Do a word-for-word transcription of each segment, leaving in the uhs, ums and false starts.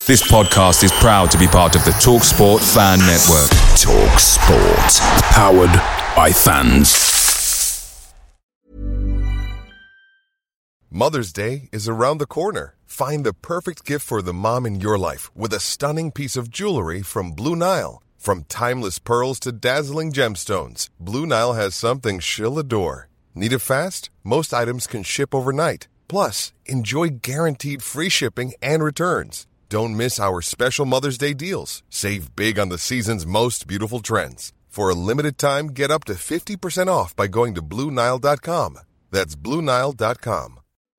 This podcast is proud to be part of the TalkSport Fan Network. TalkSport. Powered by fans. Mother's Day is around the corner. Find the perfect gift for the mom in your life with a stunning piece of jewelry from Blue Nile. From timeless pearls to dazzling gemstones, Blue Nile has something she'll adore. Need it fast? Most items can ship overnight. Plus, enjoy guaranteed free shipping and returns. Don't miss our special Mother's Day deals. Save big on the season's most beautiful trends. For a limited time, get up to fifty percent off by going to Blue Nile dot com. That's Blue Nile dot com.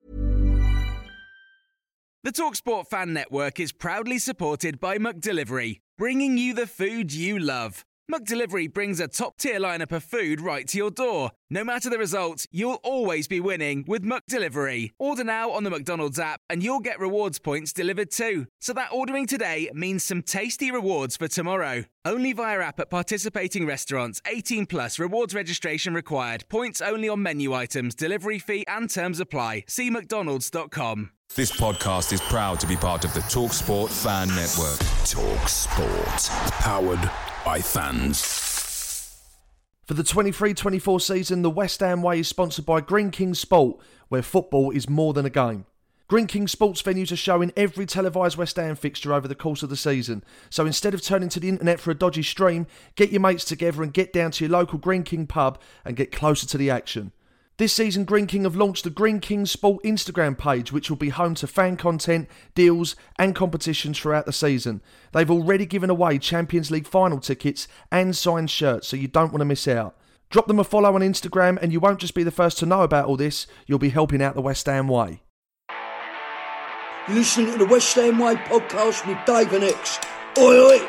The TalkSport Fan Network is proudly supported by McDelivery, bringing you the food you love. McDelivery brings a top-tier lineup of food right to your door. No matter the result, you'll always be winning with McDelivery. Order now on the McDonald's app and you'll get rewards points delivered too. So that ordering today means some tasty rewards for tomorrow. Only via app at participating restaurants. eighteen plus, rewards registration required. Points only on menu items, delivery fee and terms apply. See mcdonalds dot com. This podcast is proud to be part of the TalkSport Fan Network. TalkSport. Powered by fans. For the twenty-three twenty-four season, the West Ham Way is sponsored by Greene King Sport, where football is more than a game. Greene King Sports venues are showing every televised West Ham fixture over the course of the season. So instead of turning to the internet for a dodgy stream, get your mates together and get down to your local Greene King pub and get closer to the action. This season, Greene King have launched the Greene King Sport Instagram page, which will be home to fan content, deals and competitions throughout the season. They've already given away Champions League final tickets and signed shirts, so you don't want to miss out. Drop them a follow on Instagram and you won't just be the first to know about all this, you'll be helping out the West Ham Way. You're listening to the West Ham Way podcast with Dave and X. Oi, oi!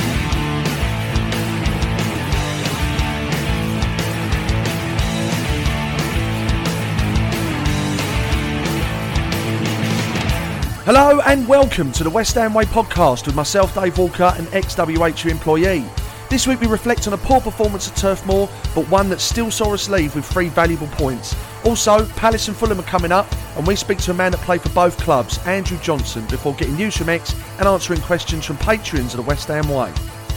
Hello and welcome to the West Ham Way podcast with myself, Dave Walker, an ex-W H U employee. This week we reflect on a poor performance at Turf Moor, but one that still saw us leave with three valuable points. Also, Palace and Fulham are coming up, and we speak to a man that played for both clubs, Andrew Johnson, before getting news from X and answering questions from patrons of the West Ham Way.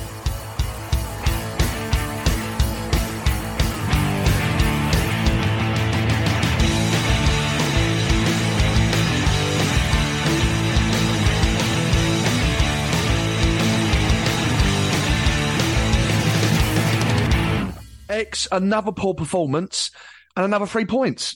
X, another poor performance and another three points.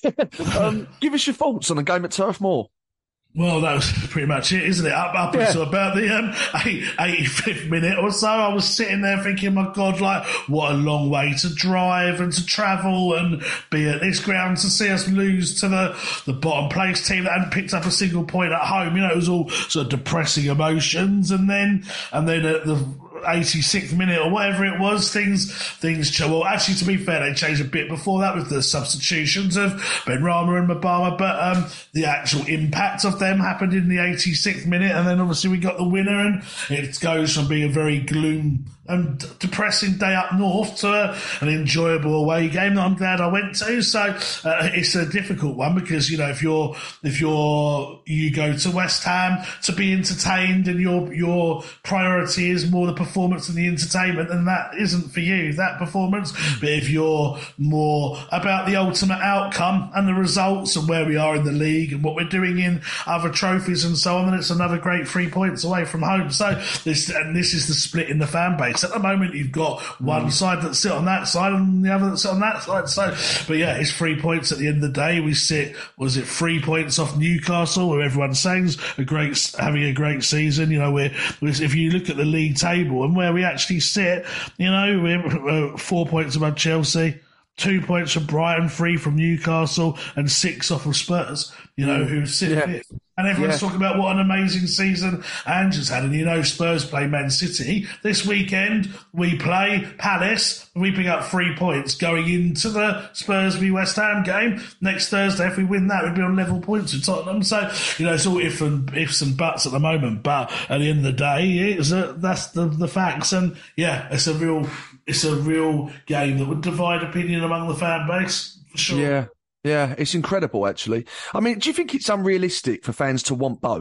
um, give us your thoughts on the game at Turf Moor. Well, that was pretty much it, isn't it? Up, up yeah. until about the um, eighty-fifth minute or so, I was sitting there thinking, my God, like, what a long way to drive and to travel and be at this ground to see us lose to the, the bottom place team that hadn't picked up a single point at home. You know, it was all sort of depressing emotions. And then, and then at the eighty-sixth minute or whatever it was, things, things, well, actually, to be fair, they changed a bit before that with the substitutions of Benrahma and Mabama, but um, the actual impact of them happened in the eighty-sixth minute, and then obviously we got the winner, and it goes from being a very gloom and depressing day up north to a, an enjoyable away game that I'm glad I went to. So uh, it's a difficult one because, you know, if you're if you're you go to West Ham to be entertained and your your priority is more the performance and the entertainment, and that isn't for you, that performance. But if you're more about the ultimate outcome and the results and where we are in the league and what we're doing in other trophies and so on, then it's another great three points away from home. So this and this is the split in the fan base. At the moment, you've got one mm. side that sit on that side and the other that sit on that side. So, but yeah, it's three points at the end of the day. We sit, was it three points off Newcastle, where everyone's saying a great, having a great season. You know, we're, we're if you look at the league table and where we actually sit, you know, we're uh, four points above Chelsea, two points from Brighton, three from Newcastle, and six off of Spurs, you know, who sit yeah. fifth. And everyone's yeah. talking about what an amazing season Andrew's had. And, you know, Spurs play Man City. This weekend, we play Palace. We pick up three points going into the Spurs v West Ham game. Next Thursday, if we win that, we'd be on level points with Tottenham. So, you know, it's all if and, ifs and buts at the moment. But at the end of the day, it's a, that's the, the facts. And, yeah, it's a real it's a real game that would divide opinion among the fan base, for sure. Yeah. Yeah, it's incredible, actually. I mean, do you think it's unrealistic for fans to want both?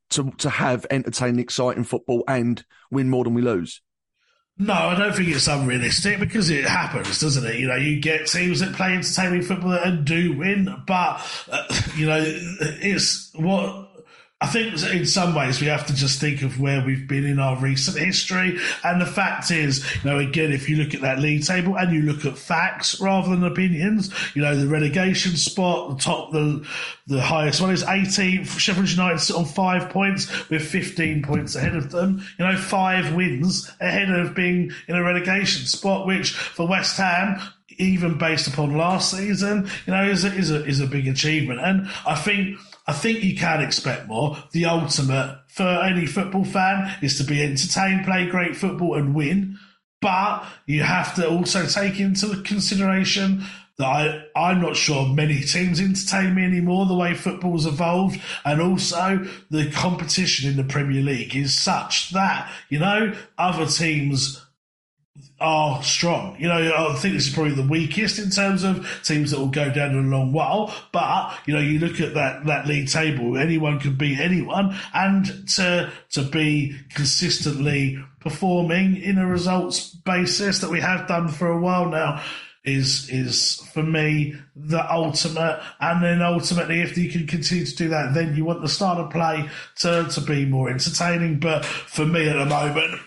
to to have entertaining, exciting football and win more than we lose? No, I don't think it's unrealistic because it happens, doesn't it? You know, you get teams that play entertaining football and do win, but, uh, you know, it's what... I think in some ways we have to just think of where we've been in our recent history. And the fact is, you know, again, if you look at that league table and you look at facts rather than opinions, you know, the relegation spot, the top, the the highest one is eighteenth. Sheffield United sit on five points with fifteen points ahead of them. You know, five wins ahead of being in a relegation spot, which for West Ham, even based upon last season, you know, is a, is a, is a big achievement. And I think... I think you can expect more. The ultimate for any football fan is to be entertained, play great football and win. But you have to also take into consideration that I, I'm not sure many teams entertain me anymore, the way football's evolved. And also the competition in the Premier League is such that, you know, other teams are strong. You know, I think this is probably the weakest in terms of teams that will go down in a long while. But, you know, you look at that, that league table, anyone can beat anyone. And to, to be consistently performing in a results basis that we have done for a while now is, is for me, the ultimate. And then ultimately, if you can continue to do that, then you want the style of play to, to be more entertaining. But for me at the moment,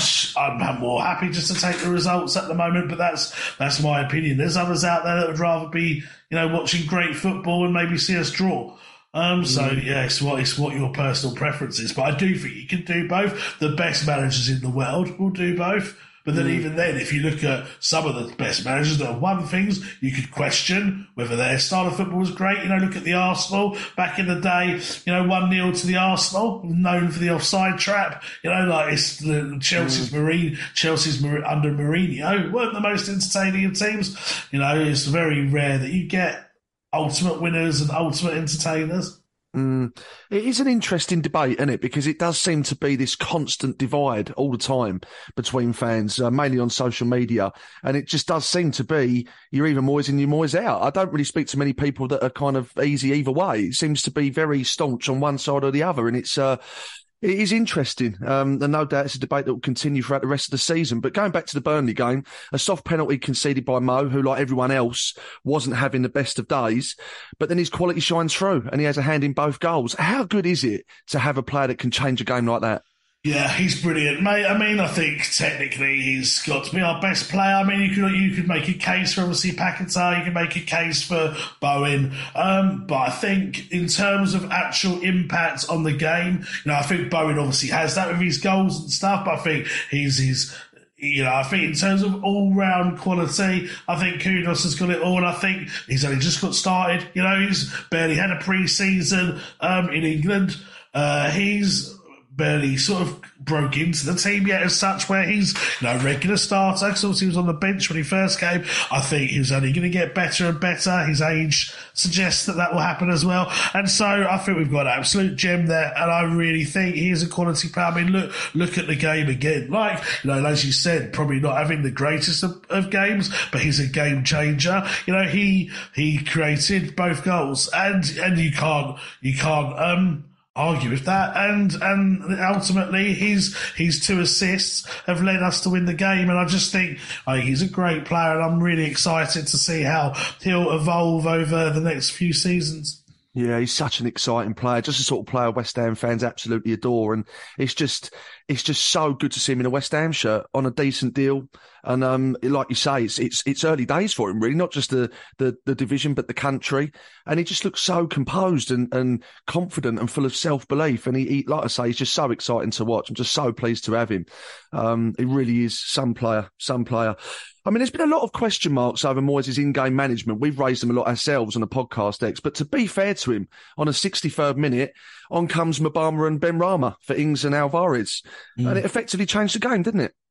I'm more happy just to take the results at the moment, but that's that's my opinion. There's others out there that would rather be, you know, watching great football and maybe see us draw. Um, so yeah, it's what it's what your personal preference is. But I do think you can do both. The best managers in the world will do both. But then mm. even then, if you look at some of the best managers that have won things, you could question whether their style of football was great. You know, look at the Arsenal back in the day, you know, one nil to the Arsenal, known for the offside trap. You know, like it's the Chelsea's mm. Marine, Chelsea's under Mourinho weren't the most entertaining of teams. You know, it's very rare that you get ultimate winners and ultimate entertainers. Mm. It is an interesting debate, isn't it? Because it does seem to be this constant divide all the time between fans, uh, mainly on social media. And it just does seem to be you're either Moyes in, you're Moyes out. I don't really speak to many people that are kind of easy either way. It seems to be very staunch on one side or the other. And it's, uh, it is interesting. Um, and no doubt it's a debate that will continue throughout the rest of the season. But going back to the Burnley game, a soft penalty conceded by Mo, who, like everyone else, wasn't having the best of days. But then his quality shines through and he has a hand in both goals. How good is it to have a player that can change a game like that? Yeah, he's brilliant, mate. I mean, I think technically he's got to be our best player. I mean, you could you could make a case for obviously Paquetá, you can make a case for Bowen, um, but I think in terms of actual impact on the game, you know, I think Bowen obviously has that with his goals and stuff. But I think he's he's. You know, I think in terms of all-round quality, I think Kudus has got it all. And I think he's only just got started. You know, he's barely had a pre-season um, in England. Uh, he's barely sort of broke into the team yet as such, where he's, you know, regular starter, because obviously he was on the bench when he first came. I think he was only going to get better and better. His age suggests that that will happen as well. And so I think we've got an absolute gem there, and I really think he is a quality player. I mean, look, look at the game again. Like, you know, as you said, probably not having the greatest of, of games, but he's a game changer. You know, he, he created both goals, and, and you can't, you can't, um, argue with that, and and ultimately his his two assists have led us to win the game. And I just think I think he's a great player, and I'm really excited to see how he'll evolve over the next few seasons. Yeah, he's such an exciting player, just the sort of player West Ham fans absolutely adore. And it's just it's just so good to see him in a West Ham shirt on a decent deal. And um, like you say, it's it's it's early days for him, really, not just the, the, the division, but the country. And he just looks so composed and, and confident and full of self-belief. And he, he, like I say, he's just so exciting to watch. I'm just so pleased to have him. Um, he really is some player, some player. I mean, there's been a lot of question marks over Moyes' in-game management. We've raised them a lot ourselves on the podcast, X. But to be fair to him, on a sixty-third minute, on comes Mabama and Benrahma for Ings and Alvarez. Mm. And it effectively changed the game, didn't it?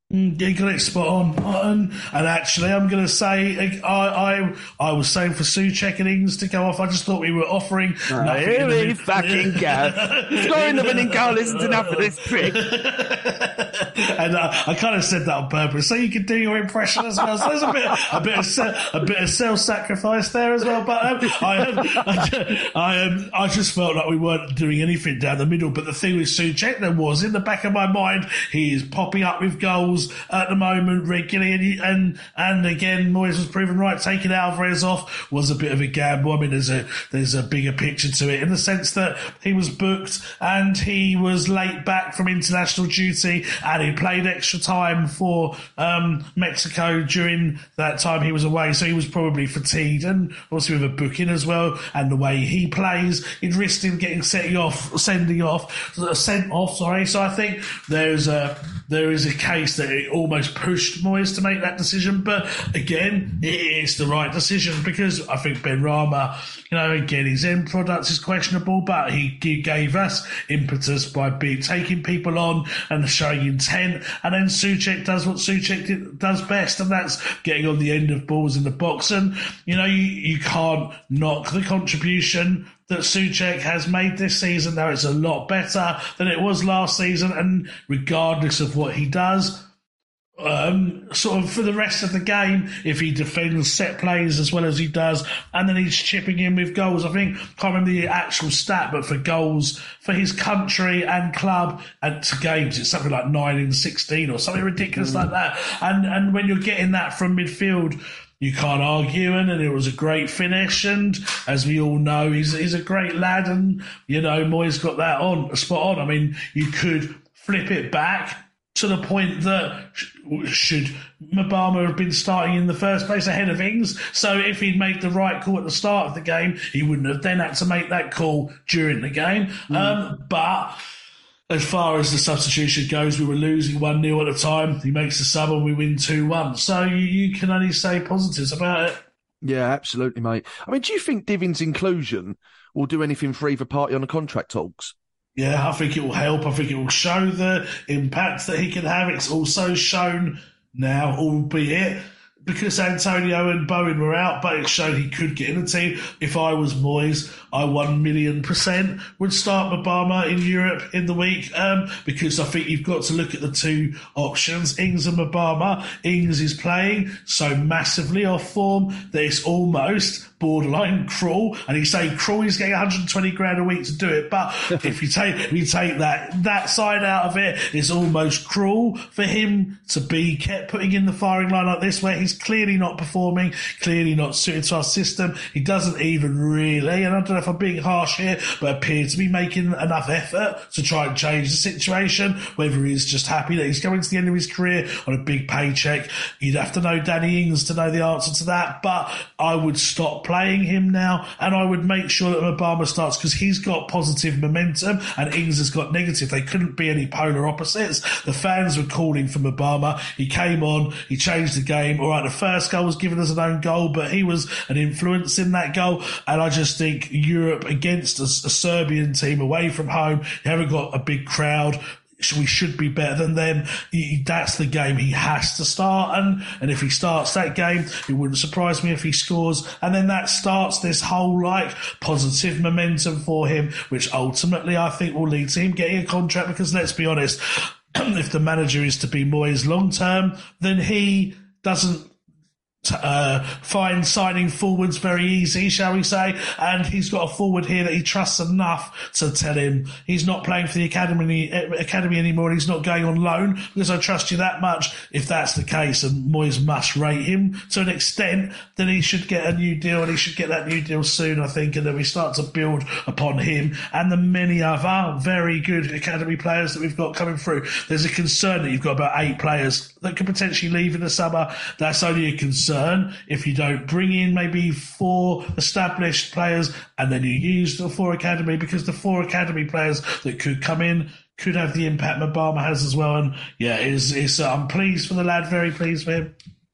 Mm, you got it spot on. And, and actually, I'm going to say, I, I I was saying for Souček and Ings to go off. I just thought we were offering. Oh, nothing here in the we mid- fucking go. Scoring the winning goal isn't enough for this prick. And uh, I kind of said that on purpose, so you could do your impression as well. So there's a bit, a bit of, se- a bit of self-sacrifice there as well. But um, I, um, I, I, um, I just felt like we weren't doing anything down the middle. But the thing with Souček, there was in the back of my mind, he is popping up with goals at the moment regularly, and, he, and and again, Moyes was proven right. Taking Alvarez off was a bit of a gamble. I mean, there's a there's a bigger picture to it in the sense that he was booked and he was late back from international duty, and he played extra time for um, Mexico during that time he was away, so he was probably fatigued, and also with a booking as well, and the way he plays, it risked him getting setting off, sending off, sent off. Sorry, so I think there's a there is a case that it almost pushed Moyes to make that decision, but again, it is the right decision because I think Benrahma, you know, again, his end product is questionable, but he, he gave us impetus by be, taking people on and showing intent, and then Souček does what Souček did, does best, and that's getting on the end of balls in the box, and, you know, you, you can't knock the contribution that Souček has made this season. Now it's a lot better than it was last season, and regardless of what he does, um, sort of for the rest of the game, if he defends set plays as well as he does, and then he's chipping in with goals, I think, can't remember the actual stat, but for goals for his country and club and to games, it's something like nine in sixteen or something ridiculous mm. like that. And and when you're getting that from midfield, you can't argue, and, and it was a great finish. And as we all know, he's he's a great lad, and you know Moyes got that on spot on. I mean, you could flip it back to the point that should Mbama have been starting in the first place ahead of Ings? So if he'd made the right call at the start of the game, he wouldn't have then had to make that call during the game. Mm. Um, but as far as the substitution goes, we were losing one nil at the time. He makes the sub and we win two one. So you, you can only say positives about it. Yeah, absolutely, mate. I mean, do you think Divin's inclusion will do anything for either party on the contract talks? Yeah, I think it will help. I think it will show the impact that he can have. It's also shown now, albeit because Antonio and Bowen were out, but it showed he could get in the team. If I was Moyes, I one million percent would start Mbama in Europe in the week um, because I think you've got to look at the two options, Ings and Mbama. Ings is playing so massively off form that it's almost borderline cruel, and he's saying cruel, he's getting one hundred twenty grand a week to do it, but if you take if you take that that side out of it, it's almost cruel for him to be kept putting in the firing line like this, where he's clearly not performing, clearly not suited to our system. He doesn't even really, and I don't know if I'm being harsh here, but appear to be making enough effort to try and change the situation, whether he's just happy that he's coming to the end of his career on a big paycheck. You'd have to know Danny Ings to know the answer to that, but I would stop playing him now, and I would make sure that Mbama starts because he's got positive momentum and Ings has got negative. They couldn't be any polar opposites. The fans were calling for Mbama. He came on, he changed the game. All right, the first goal was given as an own goal, but he was an influence in that goal, and I just think Europe against a, a Serbian team away from home, you haven't got a big crowd, we should be better than them. He, that's the game he has to start, and, and if he starts that game, it wouldn't surprise me if he scores, and then that starts this whole like positive momentum for him, which ultimately I think will lead to him getting a contract, because let's be honest, if the manager is to be Moyes long term, then he doesn't Uh, find signing forwards very easy, shall we say, and he's got a forward here that he trusts enough to tell him he's not playing for the academy academy anymore, and he's not going on loan because I trust you that much. If that's the case, and Moyes must rate him to an extent, then he should get a new deal, and he should get that new deal soon, I think, and then we start to build upon him and the many other very good academy players that we've got coming through. There's a concern that you've got about eight players that could potentially leave in the summer. That's only a concern if you don't bring in maybe four established players and then you use the four academy, because the four academy players that could come in could have the impact Mbama has as well. And yeah, it's, it's, uh, I'm pleased for the lad, very pleased for him.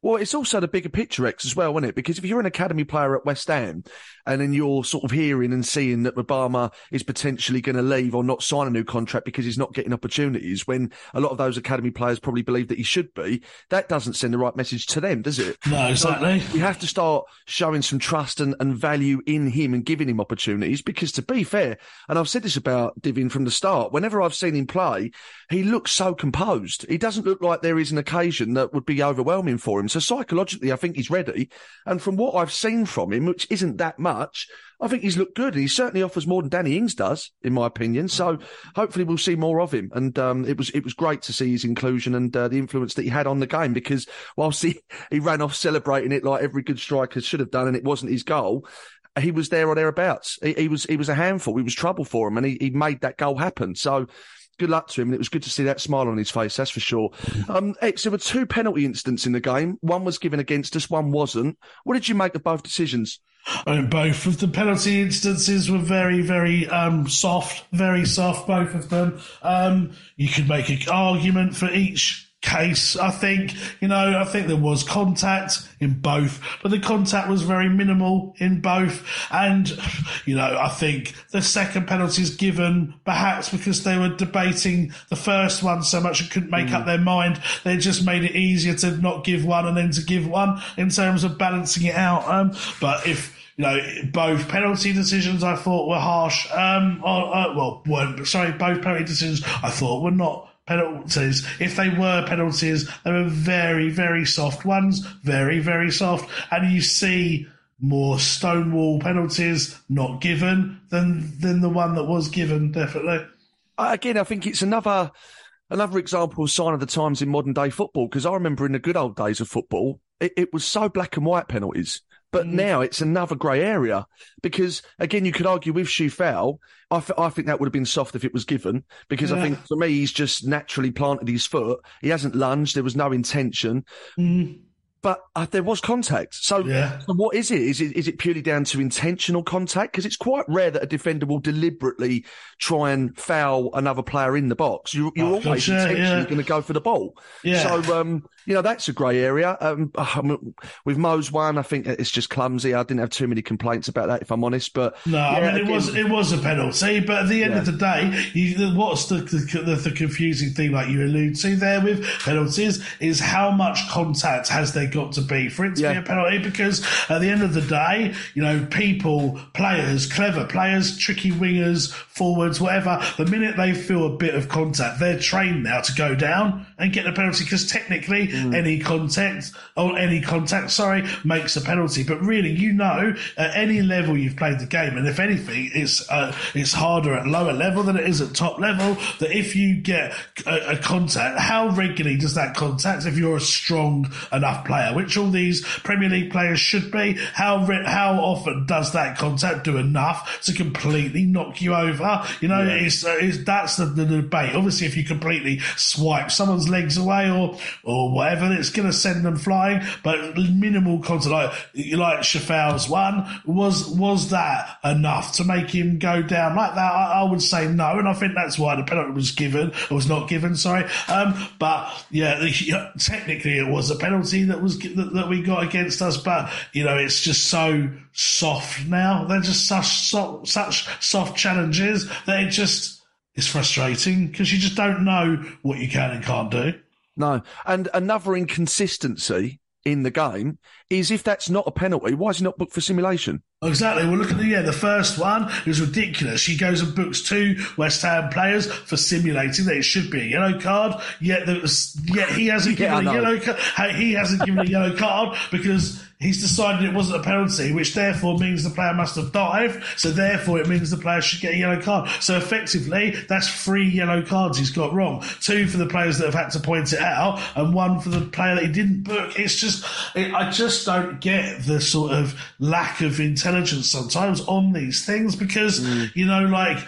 Well, it's also the bigger picture, X, as well, isn't it? Because if you're an academy player at West Ham and then you're sort of hearing and seeing that Obama is potentially going to leave or not sign a new contract because he's not getting opportunities, when a lot of those academy players probably believe that he should be, that doesn't send the right message to them, does it? No, exactly. So we have to start showing some trust and, and value in him and giving him opportunities because, to be fair, and I've said this about Divian from the start, whenever I've seen him play, he looks so composed. He doesn't look like there is an occasion that would be overwhelming for him. So psychologically, I think he's ready. And from what I've seen from him, which isn't that much, I think he's looked good. And he certainly offers more than Danny Ings does, in my opinion. So hopefully we'll see more of him. And um, it was it was great to see his inclusion and uh, the influence that he had on the game, because whilst he, he ran off celebrating it like every good striker should have done, and it wasn't his goal, he was there or thereabouts. He, he was he was a handful. He was trouble for him, and he, he made that goal happen. So good luck to him, and it was good to see that smile on his face, that's for sure. Um, X, there were two penalty incidents in the game. One was given against us, one wasn't. What did you make of both decisions? I mean, both of the penalty instances were very, very um, soft, very soft, both of them. Um, you could make an argument for each case, I think. You know, I think there was contact in both, but the contact was very minimal in both. And, you know, I think the second penalty is given perhaps because they were debating the first one so much and couldn't make mm. up their mind. They just made it easier to not give one and then to give one in terms of balancing it out. Um, but if, you know, both penalty decisions I thought were harsh, um, or, uh, well, weren't, sorry, both penalty decisions I thought were not penalties. If they were penalties, they were very, very soft ones, very, very soft. And you see more stonewall penalties not given than than the one that was given, definitely. Again, I think it's another another example of sign of the times in modern day football, because I remember in the good old days of football, it, it was so black and white penalties. But mm. now it's another grey area because, again, you could argue with Schufel, I, th- I think that would have been soft if it was given, because yeah. I think for me he's just naturally planted his foot. He hasn't lunged. There was no intention. Mm. But uh, there was contact. So, yeah. so what is it? Is it is it purely down to intentional contact? Because it's quite rare that a defender will deliberately try and foul another player in the box. You, you're oh, always sure, intentionally yeah. going to go for the ball. Yeah. So, um, you know, that's a grey area. Um, with Mo's one, I think it's just clumsy. I didn't have too many complaints about that, if I'm honest. But no, yeah, I mean, again, it was it was a penalty. But at the end yeah. of the day, you, what's the, the the confusing thing, like you allude to there with penalties, is how much contact has there got to be for it to yeah. be a penalty? Because at the end of the day, you know, people, players, clever players, tricky wingers, forwards, whatever, the minute they feel a bit of contact, they're trained now to go down and get the penalty, because technically mm. any contact or any contact, sorry, makes a penalty. But really, you know, at any level you've played the game, and if anything, it's uh, it's harder at lower level than it is at top level, that if you get a, a contact, how regularly does that contact, if you're a strong enough player, which all these Premier League players should be, how re- how often does that contact do enough to completely knock you over? You know, yeah. it's, uh, it's that's the, the debate. Obviously, if you completely swipe someone's legs away or or whatever, it's going to send them flying. But minimal contact, like like Schufel's one, was was that enough to make him go down like that? I, I would say no, and I think that's why the penalty was given, or was not given. Sorry, um, but yeah, the, technically it was a penalty that was that, that we got against us. But you know, it's just so soft now. They're just such so, such soft challenges that it just is frustrating, because you just don't know what you can and can't do. No. And another inconsistency in the game is, if that's not a penalty, why is he not booked for simulation? Exactly. Well, look at the, yeah, the first one is ridiculous. She goes and books two West Ham players for simulating that it should be a yellow card, yet, was, yet he hasn't given yeah, a yellow card. He hasn't given a yellow card because he's decided it wasn't a penalty, which therefore means the player must have dived, so therefore it means the player should get a yellow card. So effectively, that's three yellow cards he's got wrong. Two for the players that have had to point it out, and one for the player that he didn't book. It's just, it, I just don't get the sort of lack of intelligence sometimes on these things, because, mm. you know, like...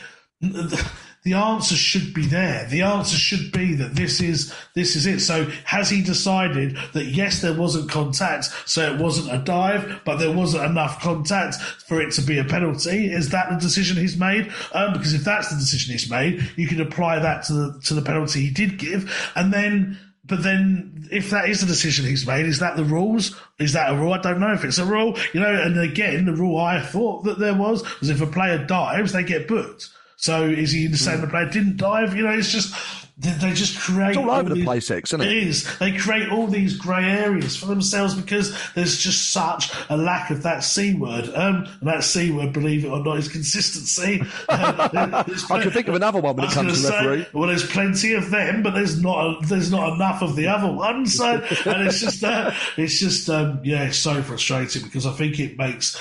The answer should be there. The answer should be that this is this is it. So has he decided that, yes, there wasn't contact, so it wasn't a dive, but there wasn't enough contact for it to be a penalty? Is that the decision he's made? Um, because if that's the decision he's made, you can apply that to the to the penalty he did give, and then But then, if that is the decision he's made, is that the rules? Is that a rule? I don't know if it's a rule. You know, and again, the rule I thought that there was was if a player dives, they get booked. So is he saying the player didn't dive? You know, it's just they just create. It's all over all the these, place, X, isn't it? It is. They create all these grey areas for themselves because there's just such a lack of that C word. Um, and that C word, believe it or not, is consistency. I can think of another one when it comes to say, referee. Well, there's plenty of them, but there's not a, there's not enough of the other ones. So, and it's just uh, it's just um, yeah, it's so frustrating because I think it makes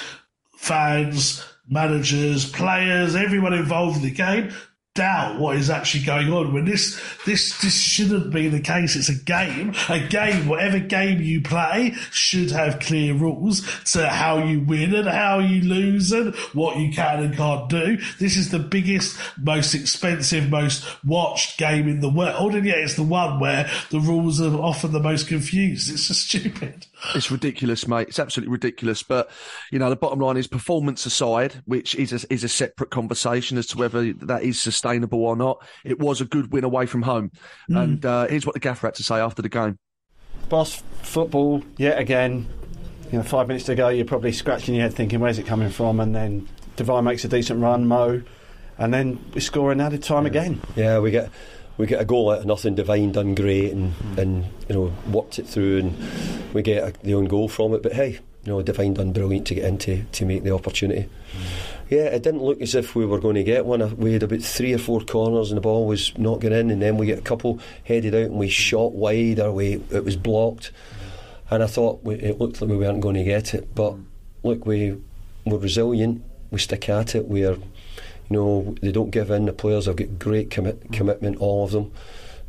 fans, managers, players, everyone involved in the game doubt what is actually going on when this this this shouldn't be the case. It's a game. A game, whatever game you play, should have clear rules to how you win and how you lose and what you can and can't do. This is the biggest, most expensive, most watched game in the world, and yet it's the one where the rules are often the most confused. It's just stupid. It's ridiculous, mate. It's absolutely ridiculous. But, you know, the bottom line is performance aside, which is a, is a separate conversation as to whether that is sustainable or not. It was a good win away from home. Mm. And uh, here's what the gaffer had to say after the game. Boss football, yet again, you know, five minutes to go, you're probably scratching your head thinking, where's it coming from? And then Devine makes a decent run, Mo, and then we score an added time yeah. again. Yeah, we get... We get a goal out of nothing. Devine done great and, mm. and you know worked it through, and we get a, the own goal from it. But hey, you know Devine done brilliant to get into to make the opportunity. Mm. Yeah, it didn't look as if we were going to get one. We had about three or four corners and the ball was not getting in, and then we get a couple headed out and we shot wide or we it was blocked. And I thought we, it looked like we weren't going to get it. But look, we we're resilient. We stick at it. We're You know, they don't give in. The players have got great commit, commitment, all of them.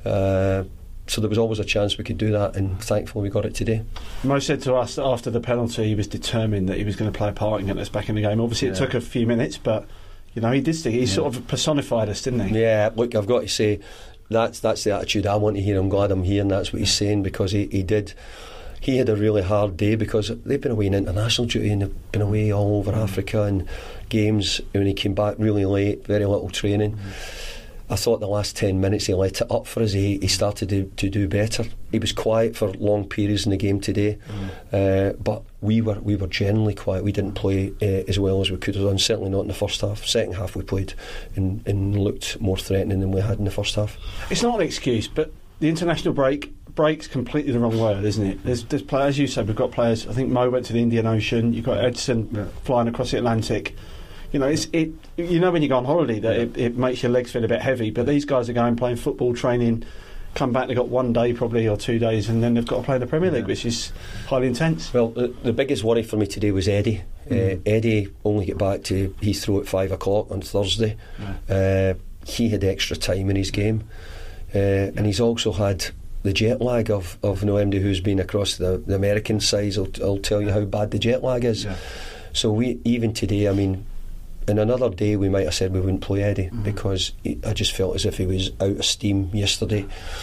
Uh, so there was always a chance we could do that, and thankfully we got it today. Mo said to us that after the penalty he was determined that he was going to play a part in getting us back in the game. Obviously it yeah. took a few minutes, but you know he did stick. He yeah. sort of personified us, didn't he? Yeah, look, I've got to say that's that's the attitude I want to hear. I'm glad I'm hearing that's what he's saying, because he, he did he had a really hard day because they've been away in international duty and they've been away all over mm. Africa and games. When he came back really late, very little training. Mm. I thought the last ten minutes he let it up for us. He, he started to, to do better. He was quiet for long periods in the game today, mm. uh, but we were we were generally quiet. We didn't play uh, as well as we could have done. Certainly not in the first half. Second half we played and, and looked more threatening than we had in the first half. It's not an excuse, but the international break break's completely the wrong word, isn't it? There's, there's players, as you said, we've got players. I think Mo went to the Indian Ocean. You've got Edson yeah. flying across the Atlantic. You know, it's it. You know when you go on holiday that yeah. it, it makes your legs feel a bit heavy. But these guys are going playing football, training, come back. They've got one day probably or two days, and then they've got to play in the Premier League, yeah. which is highly intense. Well, the, the biggest worry for me today was Eddie. Mm. Uh, Eddie only get back to Heathrow at five o'clock on Thursday. Yeah. Uh, he had extra time in his game, uh, and he's also had the jet lag of, of no M D who's been across the, the American sides. I'll, I'll tell you how bad the jet lag is. Yeah. So we even today, I mean, in another day we might have said we wouldn't play Eddie mm-hmm. because he, I just felt as if he was out of steam yesterday.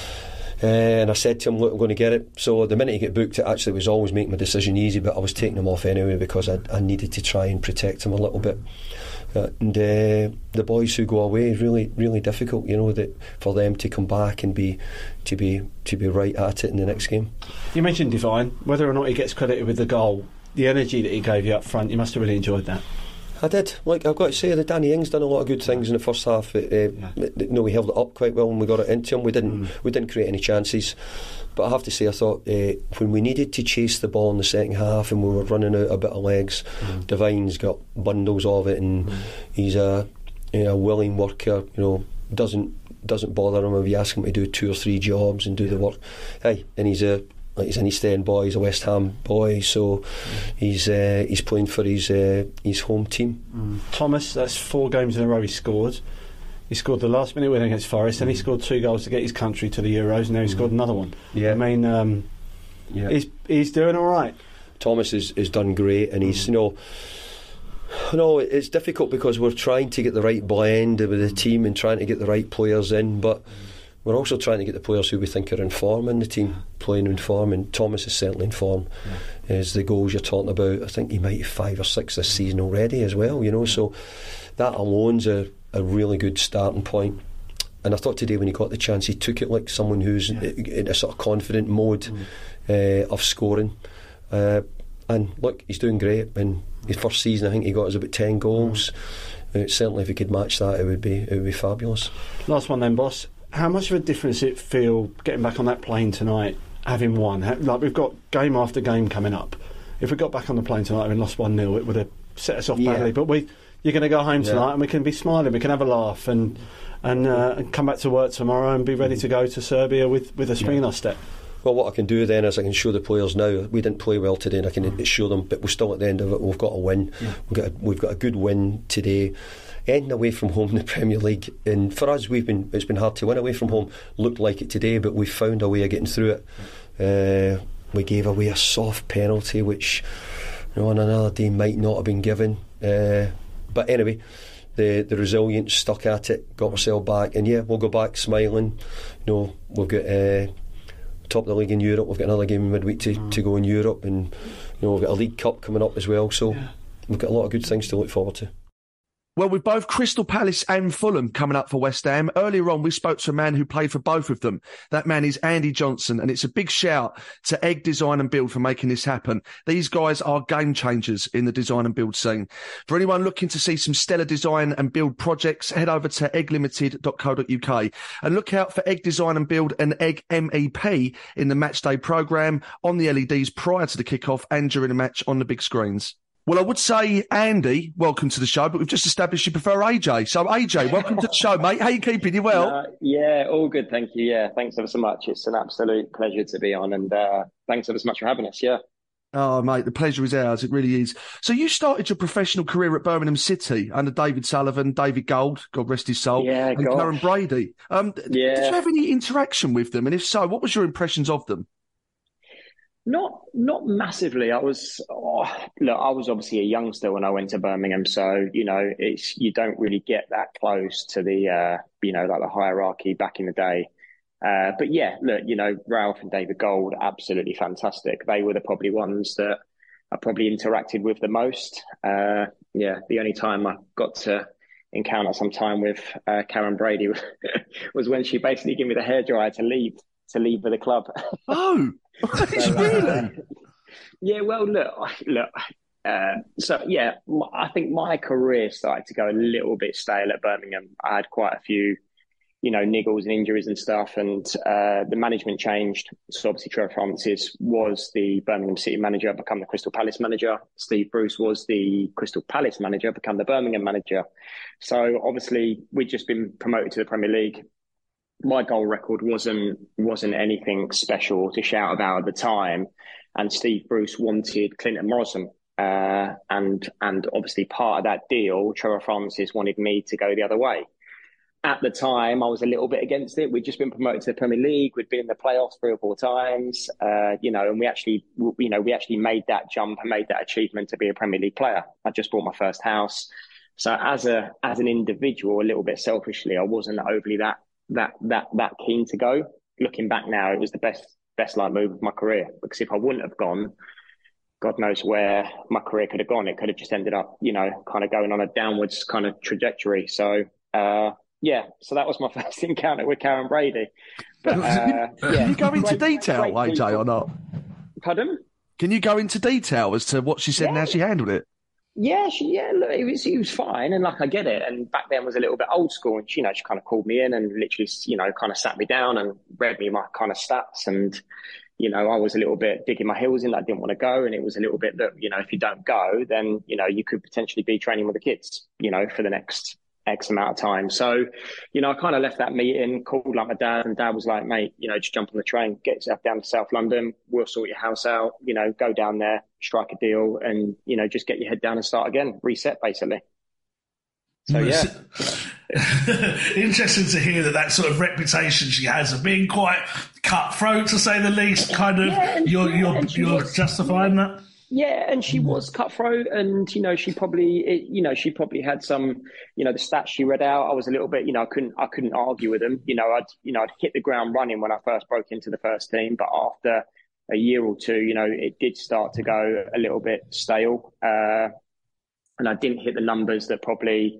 Uh, and I said to him, look, I'm going to get it. So the minute he get booked, it actually was always making my decision easy, but I was taking him off anyway because I, I needed to try and protect him a little bit. Uh, and uh, the boys who go away, really, really difficult, you know, that for them to come back and be to be to be right at it in the next game. You mentioned Devine, whether or not he gets credited with the goal, the energy that he gave you up front, you must have really enjoyed that. I did. Like I've got to say that Danny Ings done a lot of good things in the first half. Uh, yeah. You know, we held it up quite well when we got it into him. We didn't. Mm. We didn't create any chances. But I have to say, I thought uh, when we needed to chase the ball in the second half and we were running out a bit of legs, mm. Devine's got bundles of it, and mm. he's a, you know, a willing worker. You know, doesn't doesn't bother him if you ask him to do two or three jobs and do yeah. the work. Hey, and he's a. Like he's an East End boy, he's a West Ham boy, so mm. he's uh, he's playing for his uh, his home team. Mm. Thomas, that's four games in a row he scored. He scored the last minute win against Forest, and mm. he scored two goals to get his country to the Euros, and now he mm. scored another one. Yeah, I mean, um, yeah. he's he's doing all right. Thomas is is done great, and he's mm. you know. No, it's difficult because we're trying to get the right blend with the team and trying to get the right players in, but. Mm. We're also trying to get the players who we think are in form in the team playing in form, and Thomas is certainly in form. Yeah. As the goals you're talking about, I think he might have five or six this season already as well, you know, so that alone's a, a really good starting point. and I thought today when he got the chance, he took it like someone who's yeah. in a sort of confident mode mm. uh, of scoring. Uh, and look, he's doing great. In his first season, I think he got us about ten goals. Mm. Uh, certainly, if he could match that, it would be it would be fabulous. Last one, then, boss. How much of a difference it feel getting back on that plane tonight, having won? Like we've got game after game coming up. If we got back on the plane tonight and lost one nil, it would have set us off yeah. badly. But we, you're going to go home tonight, yeah. and we can be smiling, we can have a laugh, and and, uh, and come back to work tomorrow and be ready to go to Serbia with, with a spring in our step. Well, what I can do then is I can show the players now. We didn't play well today, and I can mm. show them. But we're still at the end of it. We've got a win. Yeah. We've got a, we've got a good win today. Ending away from home in the Premier League, and for us, we've been it's been hard to win away from home. Looked like it today, but we found a way of getting through it. Uh, we gave away a soft penalty, which you know, on another day might not have been given. Uh, but anyway, the the resilience, stuck at it, got ourselves back, and yeah, we'll go back smiling. You know, we've got uh, top of the league in Europe. We've got another game in midweek to, mm. to go in Europe, and you know we've got a League Cup coming up as well. So yeah. we've got a lot of good things to look forward to. Well, with both Crystal Palace and Fulham coming up for West Ham, earlier on we spoke to a man who played for both of them. That man is Andy Johnson, and it's a big shout to Egg Design and Build for making this happen. These guys are game changers in the design and build scene. For anyone looking to see some stellar design and build projects, head over to egg limited dot co dot uk and look out for Egg Design and Build and Egg M E P in the matchday programme, on the L E Ds prior to the kickoff and during the match on the big screens. Well, I would say, Andy, welcome to the show, but we've just established you prefer A J. So, A J, welcome to the show, mate. How you keeping? You well? Uh, yeah, all good, thank you. Yeah, thanks ever so much. It's an absolute pleasure to be on, and uh, thanks ever so much for having us, yeah. Oh, mate, the pleasure is ours. It really is. So you started your professional career at Birmingham City under David Sullivan, David Gold, God rest his soul, yeah, and gosh. Karen Brady. Um, yeah. Did you have any interaction with them? And if so, what was your impressions of them? Not not massively. I was oh, look. I was obviously a youngster when I went to Birmingham, so you know, it's you don't really get that close to the uh, you know like the hierarchy back in the day. Uh, but yeah, look, you know, Ralph and David Gold, absolutely fantastic. They were the probably ones that I probably interacted with the most. Uh, yeah, the only time I got to encounter some time with uh, Karen Brady was when she basically gave me the hairdryer to leave to leave with the club. Oh. So, really? Uh, yeah, well, look, look. Uh, so, yeah, I think my career started to go a little bit stale at Birmingham. I had quite a few, you know, niggles and injuries and stuff, and uh, the management changed. So, obviously, Trevor Francis was the Birmingham City manager, become the Crystal Palace manager. Steve Bruce was the Crystal Palace manager, become the Birmingham manager. So, obviously, we'd just been promoted to the Premier League. My goal record wasn't wasn't anything special to shout about at the time, and Steve Bruce wanted Clinton Morrison, uh, and and obviously part of that deal, Trevor Francis wanted me to go the other way. At the time, I was a little bit against it. We'd just been promoted to the Premier League. We'd been in the playoffs three or four times, uh, you know, and we actually, you know, we actually made that jump and made that achievement to be a Premier League player. I just bought my first house, so as a as an individual, a little bit selfishly, I wasn't overly that. that that that keen to go. Looking back now, it was the best best like move of my career, because if I wouldn't have gone, God knows where my career could have gone. It could have just ended up, you know, kind of going on a downwards kind of trajectory. So uh yeah, so that was my first encounter with Karen Brady. But uh, Can yeah, you go into great, detail, great A J, or not? Pardon? Can you go into detail as to what she said yeah. and how she handled it? Yeah, she, yeah, look, it was, it was fine. And like, I get it. And back then was a little bit old school. And, she, you know, she kind of called me in and literally, you know, kind of sat me down and read me my kind of stats. And, you know, I was a little bit digging my heels in. I didn't want to go. And it was a little bit that, you know, if you don't go, then, you know, you could potentially be training with the kids, you know, for the next X amount of time. So, you know, I kind of left that meeting, called up my dad, and dad was like, mate, you know, just jump on the train, get yourself down to South London. We'll sort your house out, you know, go down there, strike a deal, and, you know, just get your head down and start again, reset basically. So, yeah. Interesting to hear that that sort of reputation she has of being quite cutthroat, to say the least. Kind of, yeah, and, you're, yeah, you're, you're was, justifying yeah. that? Yeah, and she was cutthroat, and you know, she probably, it, you know, she probably had some, you know, the stats she read out. I was a little bit, you know, I couldn't, I couldn't argue with them. You know, I'd, you know, I'd hit the ground running when I first broke into the first team, but after a year or two, you know, it did start to go a little bit stale, uh, and I didn't hit the numbers that probably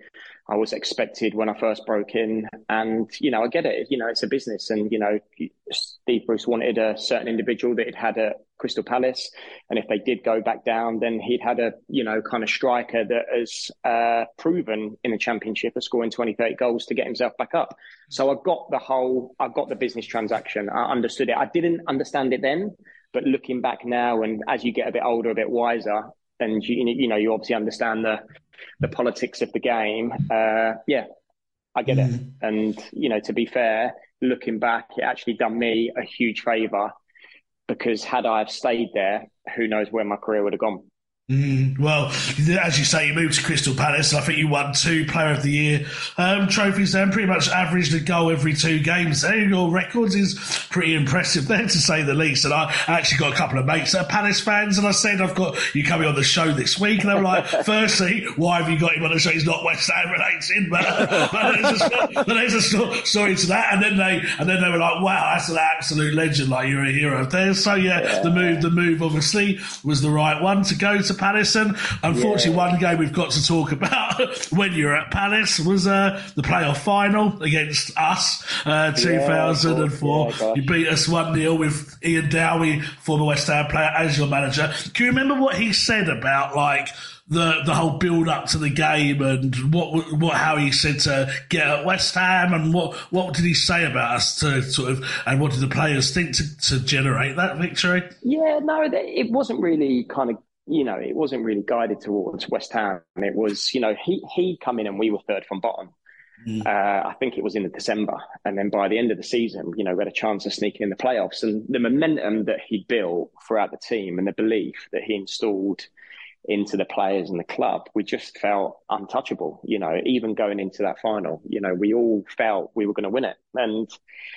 I was expected when I first broke in. And, you know, I get it. You know, it's a business. And, you know, Steve Bruce wanted a certain individual that he'd had at Crystal Palace. And if they did go back down, then he'd had a, you know, kind of striker that has uh, proven in the Championship of scoring twenty, thirty goals to get himself back up. So I got the whole, I got the business transaction. I understood it. I didn't understand it then, but looking back now, and as you get a bit older, a bit wiser, and you, you know, you obviously understand the the politics of the game. Uh, yeah, I get mm. it. And, you know, to be fair, looking back, it actually done me a huge favour, because had I have stayed there, who knows where my career would have gone. Mm, well, as you say, you moved to Crystal Palace. I think you won two Player of the Year um, trophies then, pretty much averaged a goal every two games. There, your records is pretty impressive there, to say the least. And I actually got a couple of mates that are Palace fans, and I said, I've got you coming on the show this week. And they were like, firstly, why have you got him on the show? He's not West Ham related, but, but there's, a, but there's a story to that. And then they and then they were like, wow, that's an absolute legend, like you're a hero there. So yeah, yeah. the move, the move obviously was the right one to go to Palace. And unfortunately, yeah. one game we've got to talk about when you're at Palace was uh, the playoff final against us, uh, two thousand four. Yeah, you beat us one nil with Ian Dowie, former West Ham player, as your manager. Can you remember what he said about like the the whole build up to the game, and what what how he said to get at West Ham, and what what did he say about us to sort of, and what did the players think to, to generate that victory? Yeah, no, it wasn't really kind of. You know, it wasn't really guided towards West Ham. It was, you know, he he come in and we were third from bottom. Mm. Uh, I think it was in the December. And then by the end of the season, you know, we had a chance of sneaking in the playoffs. And the momentum that he built throughout the team and the belief that he installed into the players and the club, we just felt untouchable. You know, even going into that final, you know, we all felt we were going to win it. And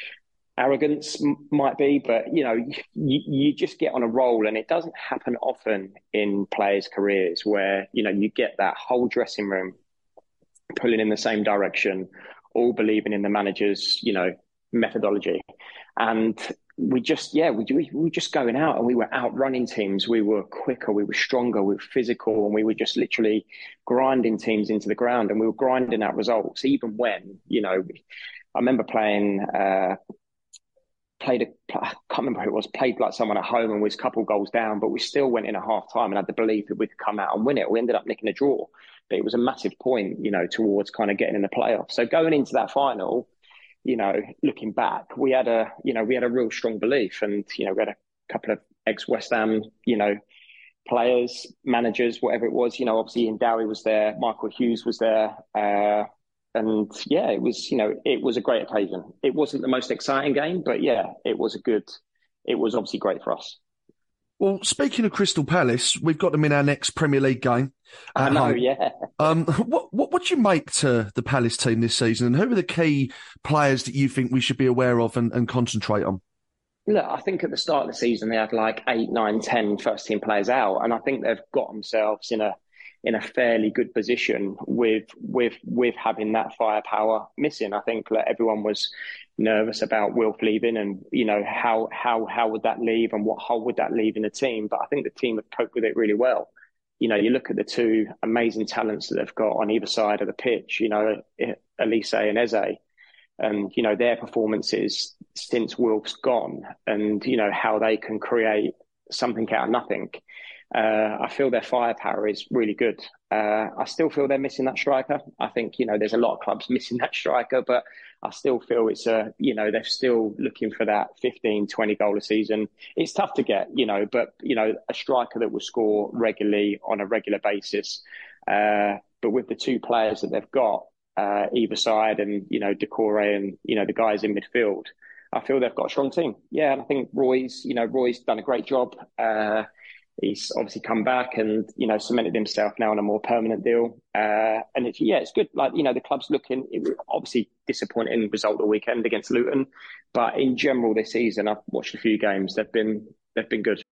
arrogance m- might be, but, you know, you, you just get on a roll, and it doesn't happen often in players' careers where, you know, you get that whole dressing room pulling in the same direction, all believing in the manager's, you know, methodology. And we just, yeah, we, we, we were just going out and we were outrunning teams. We were quicker, we were stronger, we were physical, and we were just literally grinding teams into the ground, and we were grinding out results, even when, you know, I remember playing... Uh, Played, a, I can't remember who it was, played like someone at home and was a couple goals down, but we still went in at half time and had the belief that we could come out and win it. We ended up nicking a draw, but it was a massive point, you know, towards kind of getting in the playoffs. So going into that final, you know, looking back, we had a, you know, we had a real strong belief, and, you know, we had a couple of ex-West Ham, you know, players, managers, whatever it was, you know, obviously Ian Dowie was there, Michael Hughes was there, uh, And yeah, it was, you know, it was a great occasion. It wasn't the most exciting game, but yeah, it was a good, it was obviously great for us. Well, speaking of Crystal Palace, we've got them in our next Premier League game. I know, home. yeah. um, what, what what do you make to the Palace team this season, and who are the key players that you think we should be aware of and, and concentrate on? Look, I think at the start of the season, they had like eight, nine, ten first team players out, and I think they've got themselves in a in a fairly good position with with with having that firepower missing. I think that everyone was nervous about Wilf leaving, and, you know, how how how would that leave and what hole would that leave in the team. But I think the team have coped with it really well. You know, you look at the two amazing talents that they've got on either side of the pitch, you know, Elise and Eze, and, you know, their performances since Wilf's gone, and, you know, how they can create something out of nothing. Uh, I feel their firepower is really good. Uh, I still feel they're missing that striker. I think, you know, there's a lot of clubs missing that striker, but I still feel it's a, you know, they're still looking for that fifteen, twenty goal a season. It's tough to get, you know, but, you know, a striker that will score regularly on a regular basis. Uh, but with the two players that they've got, uh, either side, and, you know, Decore and, you know, the guys in midfield, I feel they've got a strong team. Yeah. And I think Roy's, you know, Roy's done a great job. Uh, He's obviously come back and, you know, cemented himself now on a more permanent deal. Uh, and it's, yeah, it's good. Like, you know, the club's looking, it was obviously disappointing result the weekend against Luton, but in general this season, I've watched a few games. They've been, they've been good.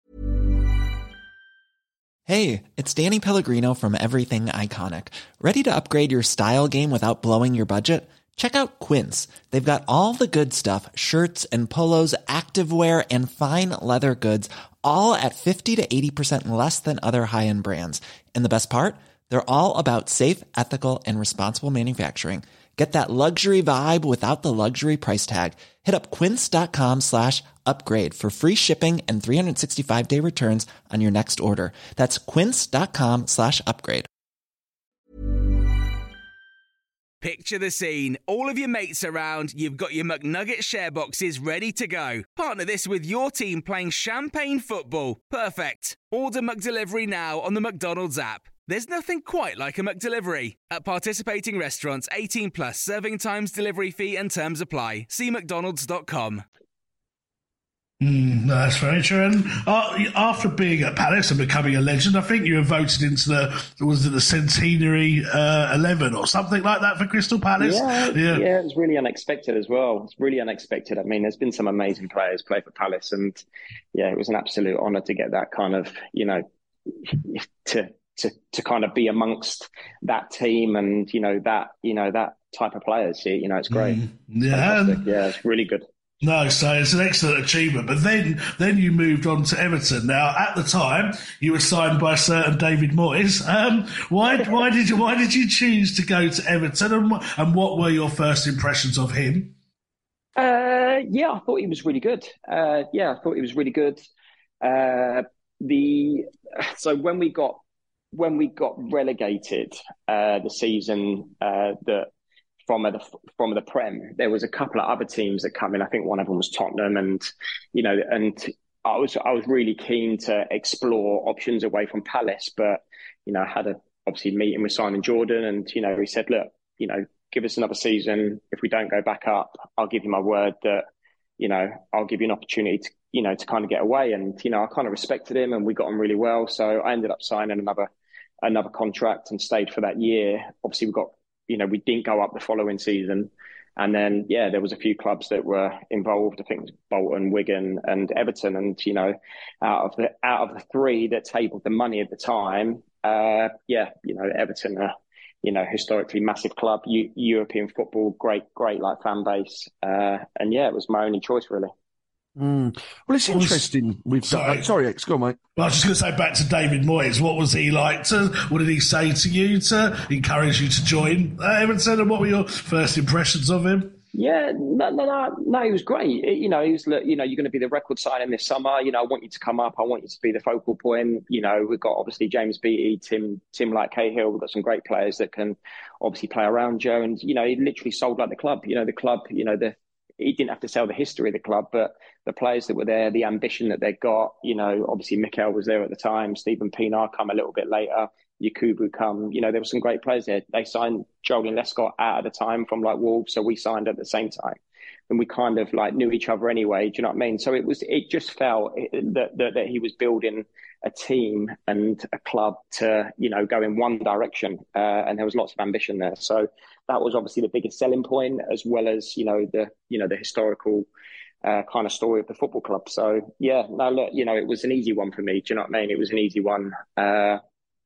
Hey, it's Danny Pellegrino from Everything Iconic. Ready to upgrade your style game without blowing your budget? Check out Quince. They've got all the good stuff, shirts and polos, activewear, and fine leather goods, all at fifty to eighty percent less than other high-end brands. And the best part? They're all about safe, ethical, and responsible manufacturing. Get that luxury vibe without the luxury price tag. Hit up quince.com slash upgrade for free shipping and three sixty-five day returns on your next order. That's quince.com slash upgrade. Picture the scene. All of your mates around, you've got your McNugget share boxes ready to go. Partner this with your team playing champagne football. Perfect. Order McDelivery now on the McDonald's app. There's nothing quite like a McDelivery. At participating restaurants, eighteen plus, serving times, delivery fee and terms apply. See mcdonalds dot com. Mm, no, that's very true. And uh, after being at Palace and becoming a legend, I think you were voted into the was it the centenary uh, eleven or something like that for Crystal Palace. Yeah, yeah, yeah, it was really unexpected as well. It's really unexpected. I mean, there's been some amazing players play for Palace, and yeah, it was an absolute honour to get that kind of, you know, to to to kind of be amongst that team and you know that you know that type of players. You know, it's great. Mm, yeah, Fantastic. Yeah, it's really good. No, so it's an excellent achievement. But then, then you moved on to Everton. Now, at the time, you were signed by a certain David Moyes. Um, why, why did you, why did you choose to go to Everton, and, and what were your first impressions of him? Uh, yeah, I thought he was really good. Uh, yeah, I thought he was really good. Uh, the so when we got when we got relegated, uh, the season uh, that. From the from the Prem, there was a couple of other teams that come in. I think one of them was Tottenham, and you know, and I was I was really keen to explore options away from Palace, but you know, I had a obviously meeting with Simon Jordan, and you know, he said, look, you know, give us another season. If we don't go back up, I'll give you my word that you know I'll give you an opportunity to you know to kind of get away. And you know, I kind of respected him, and we got on really well. So I ended up signing another another contract and stayed for that year. Obviously, we got. You know, we didn't go up the following season. And then, yeah, there was a few clubs that were involved. I think it was Bolton, Wigan and Everton. And, you know, out of the out of the three that tabled the money at the time, uh, yeah, you know, Everton are, you know, historically massive club, U- European football, great, great like fan base. Uh, and, yeah, it was my only choice, really. Mm. Well, it's interesting. We've sorry, got, sorry, X, go on, mate. Well, I was just going to say back to David Moyes. What was he like? To what did he say to you to encourage you to join uh, Everton? And what were your first impressions of him? Yeah, no, no, no, no, he was great. It, you know, he was, you know, you're going to be the record signing this summer. You know, I want you to come up. I want you to be the focal point. You know, we've got obviously James Beattie, Tim, Tim like Cahill. We've got some great players that can obviously play around you. And you know, he literally sold like the club. You know, the club. You know, the he didn't have to sell the history of the club, but the players that were there, the ambition that they got, you know, obviously Mikel was there at the time, Stephen Pienaar come a little bit later, Yakubu come, you know, there were some great players there. They signed Joel and Lescott out at the time from like Wolves, so we signed at the same time. And we kind of like knew each other anyway, do you know what I mean? So it was, it just felt that, that, that he was building a team and a club to, you know, go in one direction. Uh, and there was lots of ambition there. So that was obviously the biggest selling point, as well as, you know, the, you know, the historical uh, kind of story of the football club. So yeah, no, look, you know, it was an easy one for me. Do you know what I mean? It was an easy one. Uh,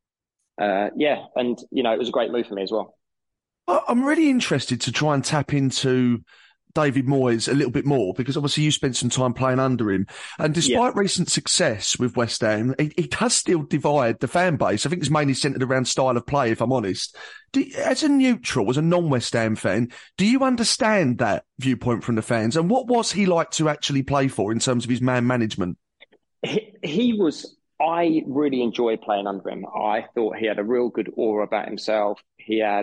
uh, yeah. And, you know, it was a great move for me as well. I'm really interested to try and tap into David Moyes a little bit more, because obviously you spent some time playing under him, and despite yeah. recent success with West Ham, he, he does still divide the fan base. I think it's mainly centred around style of play, if I'm honest. Do, as a neutral, as a non-West Ham fan, do you understand that viewpoint from the fans, and what was he like to actually play for in terms of his man management? He, he was, I really enjoyed playing under him. I thought he had a real good aura about himself. He had,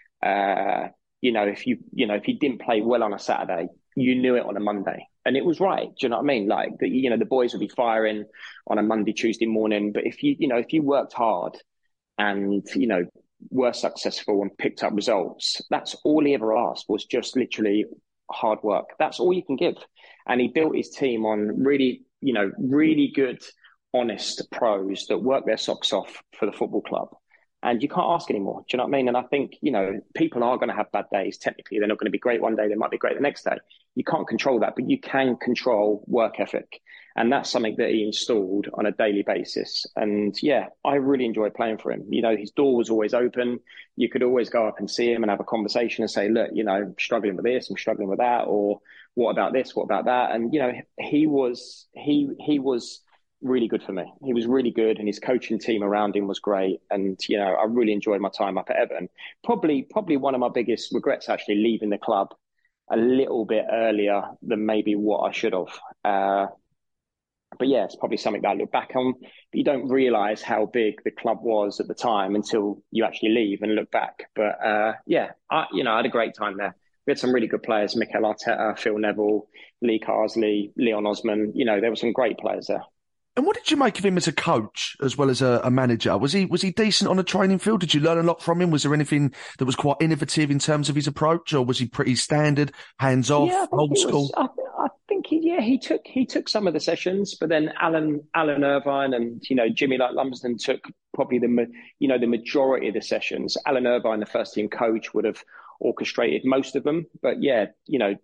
uh, You know, if you, you know, if he didn't play well on a Saturday, you knew it on a Monday, and it was right. Do you know what I mean? Like, the, you know, the boys would be firing on a Monday, Tuesday morning. But if you, you know, if you worked hard and, you know, were successful and picked up results, that's all he ever asked, was just literally hard work. That's all you can give. And he built his team on really, you know, really good, honest pros that work their socks off for the football club. And you can't ask anymore. Do you know what I mean? And I think, you know, people are going to have bad days. Technically, they're not going to be great one day. They might be great the next day. You can't control that, but you can control work ethic. And that's something that he installed on a daily basis. And yeah, I really enjoyed playing for him. You know, his door was always open. You could always go up and see him and have a conversation and say, look, you know, I'm struggling with this, I'm struggling with that, or what about this, what about that? And, you know, he was, he, he was really good for me. He was really good, and his coaching team around him was great. And, you know, I really enjoyed my time up at Everton. Probably, probably one of my biggest regrets actually leaving the club a little bit earlier than maybe what I should have. Uh, but yeah, it's probably something that I look back on. But you don't realise how big the club was at the time until you actually leave and look back. But uh, yeah, I, you know, I had a great time there. We had some really good players: Mikel Arteta, Phil Neville, Lee Carsley, Leon Osman. You know, there were some great players there. And what did you make of him as a coach as well as a, a manager? Was he was he decent on the training field? Did you learn a lot from him? Was there anything that was quite innovative in terms of his approach, or was he pretty standard, hands off, yeah, old school? Was, I, I think he, yeah, he took he took some of the sessions, but then Alan Alan Irvine and you know Jimmy like Lumsden took probably the you know the majority of the sessions. Alan Irvine, the first team coach, would have orchestrated most of them, but yeah, you know.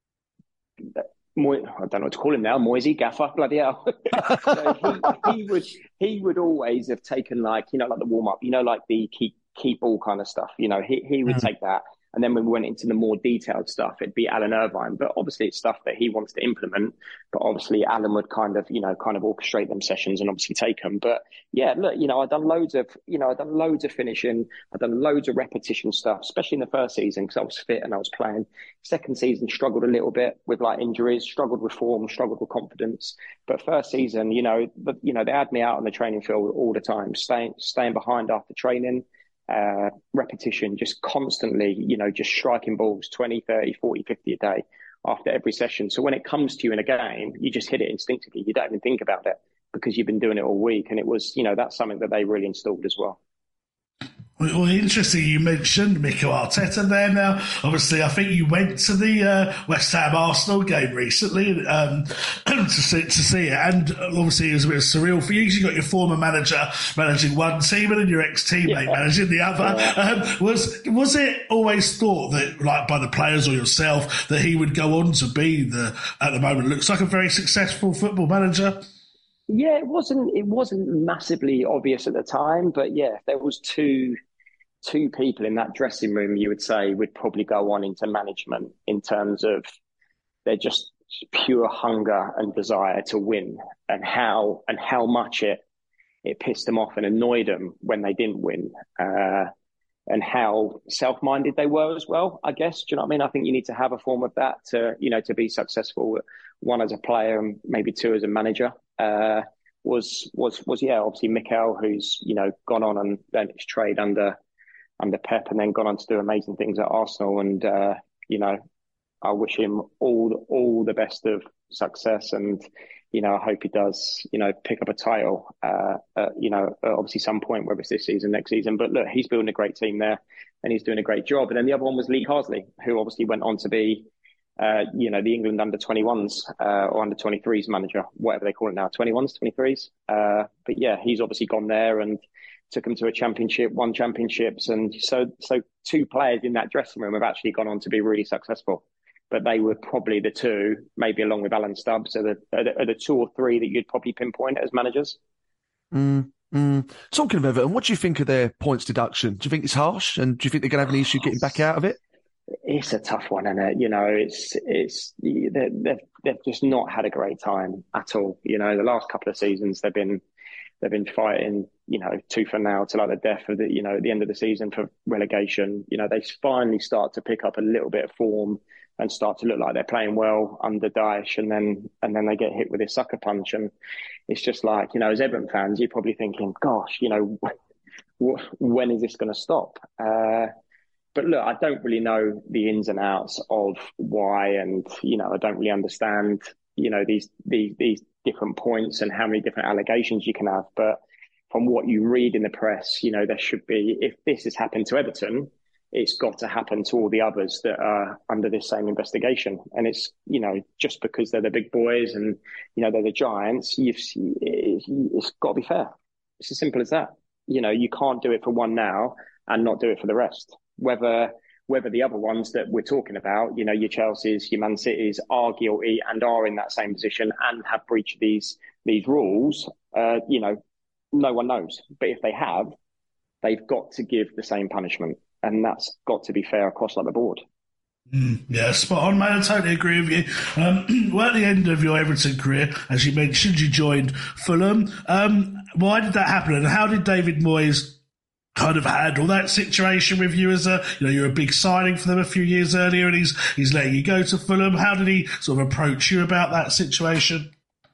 Moy, I don't know what to call him now, Moisey, Gaffer, bloody hell. So he, he would he would always have taken like, you know, like the warm-up, you know, like the keep keep ball kind of stuff. You know, he, he would mm. take that. And then when we went into the more detailed stuff, it'd be Alan Irvine. But obviously it's stuff that he wants to implement. But obviously Alan would kind of, you know, kind of orchestrate them sessions and obviously take them. But yeah, look, you know, I've done loads of, you know, I've done loads of finishing. I've done loads of repetition stuff, especially in the first season because I was fit and I was playing. Second season, struggled a little bit with like injuries, struggled with form, struggled with confidence. But first season, you know, but, you know, they had me out on the training field all the time, staying, staying behind after training. Uh, repetition, just constantly, you know, just striking balls twenty, thirty, forty, fifty a day after every session. So when it comes to you in a game, you just hit it instinctively. You don't even think about it because you've been doing it all week. And it was, you know, that's something that they really installed as well. Well, interesting you mentioned Mikel Arteta there now. Obviously, I think you went to the uh, West Ham Arsenal game recently um, to, see, to see it. And obviously, it was a bit surreal for you because you got your former manager managing one team and then your ex-teammate yeah. managing the other. Yeah. Um, was was it always thought that, like by the players or yourself, that he would go on to be the, at the moment, looks like a very successful football manager? Yeah, it wasn't, it wasn't massively obvious at the time. But yeah, there was two... two people in that dressing room, you would say, would probably go on into management in terms of their just pure hunger and desire to win and how and how much it it pissed them off and annoyed them when they didn't win uh, and how self-minded they were as well, I guess. Do you know what I mean? I think you need to have a form of that to, you know, to be successful, one as a player and maybe two as a manager. Uh, was, was, was, yeah, obviously Mikel, who's, you know, gone on and learned his trade under under Pep and then gone on to do amazing things at Arsenal. And, uh, you know, I wish him all, all the best of success. And, you know, I hope he does, you know, pick up a title, uh, uh, you know, at obviously some point, whether it's this season, next season. But look, he's building a great team there and he's doing a great job. And then the other one was Lee Carsley, who obviously went on to be, uh, you know, the England under twenty-ones uh, or under twenty-threes manager, whatever they call it now, twenty-ones, twenty-threes. Uh, but yeah, he's obviously gone there and took them to a championship, won championships. And so so two players in that dressing room have actually gone on to be really successful. But they were probably the two, maybe along with Alan Stubbs, are the, are the, are the two or three that you'd probably pinpoint as managers. Mm, mm. Talking of Everton, what do you think of their points deduction? Do you think it's harsh? And do you think they're going to have any issue getting back out of it? It's a tough one, isn't it? You know, it's it's they've, they've just not had a great time at all. You know, the last couple of seasons they've been they've been fighting, you know, tooth and nail to like the death of the, you know, at the end of the season for relegation. You know, they finally start to pick up a little bit of form and start to look like they're playing well under Daesh, and then and then they get hit with this sucker punch. And it's just like, you know, as Everton fans, you're probably thinking, gosh, you know, w- when is this going to stop? Uh, but look, I don't really know the ins and outs of why, and, you know, I don't really understand, you know, these these these different points and how many different allegations you can have. But from what you read in the press, you know, there should be, if this has happened to Everton, it's got to happen to all the others that are under this same investigation. And it's, you know, just because they're the big boys and, you know, they're the giants, you've, it's got to be fair. It's as simple as that. You know, you can't do it for one now and not do it for the rest. Whether whether the other ones that we're talking about, you know, your Chelseas, your Man Cities are guilty and are in that same position and have breached these these rules, uh, you know, no one knows. But if they have, they've got to give the same punishment. And that's got to be fair across like the board. Mm, yeah, spot on, mate. I totally agree with you. Um, well, at the end of your Everton career, as you mentioned, you joined Fulham. Um, why did that happen, and how did David Moyes kind of handle that situation with you? As a, you know, you're a big signing for them a few years earlier, and he's he's letting you go to Fulham. How did he sort of approach you about that situation?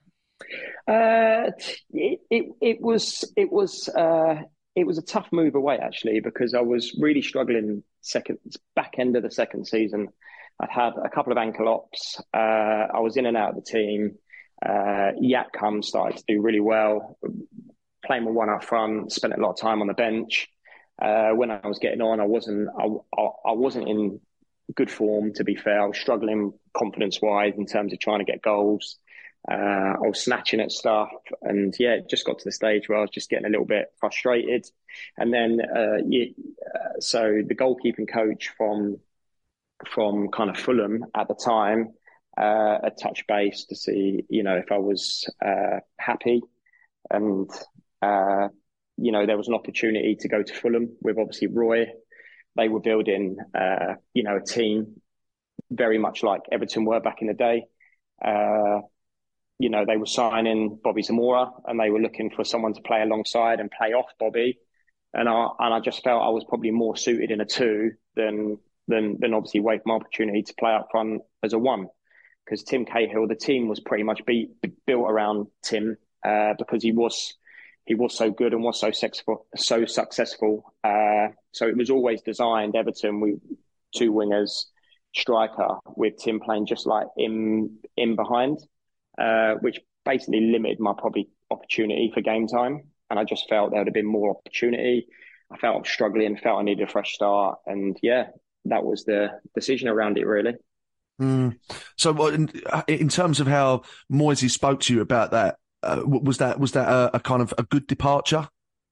Uh, it, it it was it was uh, it was a tough move away, actually, because I was really struggling second back end of the second season. I'd had a couple of ankle ops. Uh, I was in and out of the team. Uh, Yatcom started to do really well, playing with one up front. Spent a lot of time on the bench. Uh, when I was getting on, I wasn't I, I, I wasn't in good form. To be fair, I was struggling confidence wise in terms of trying to get goals. Uh, I was snatching at stuff, and yeah, it just got to the stage where I was just getting a little bit frustrated. And then, uh, yeah, uh, so the goalkeeping coach from from kind of Fulham at the time uh, had touched base to see, you know, if I was uh, happy, and uh, you know, there was an opportunity to go to Fulham with obviously Roy. They were building, uh, you know, a team very much like Everton were back in the day. Uh, You know, they were signing Bobby Zamora, and they were looking for someone to play alongside and play off Bobby. And I and I just felt I was probably more suited in a two than than than obviously wait for my opportunity to play up front as a one. Because Tim Cahill, the team was pretty much beat, built around Tim uh, because he was he was so good and was so successful. So successful. Uh, so it was always designed Everton. We two wingers, striker with Tim playing just like in in behind. Uh, which basically limited my probably opportunity for game time. And I just felt there would have been more opportunity. I felt I was struggling, felt I needed a fresh start. And yeah, that was the decision around it, really. Mm. So in, in terms of how Moisey spoke to you about that, uh, was that was that a, a kind of a good departure?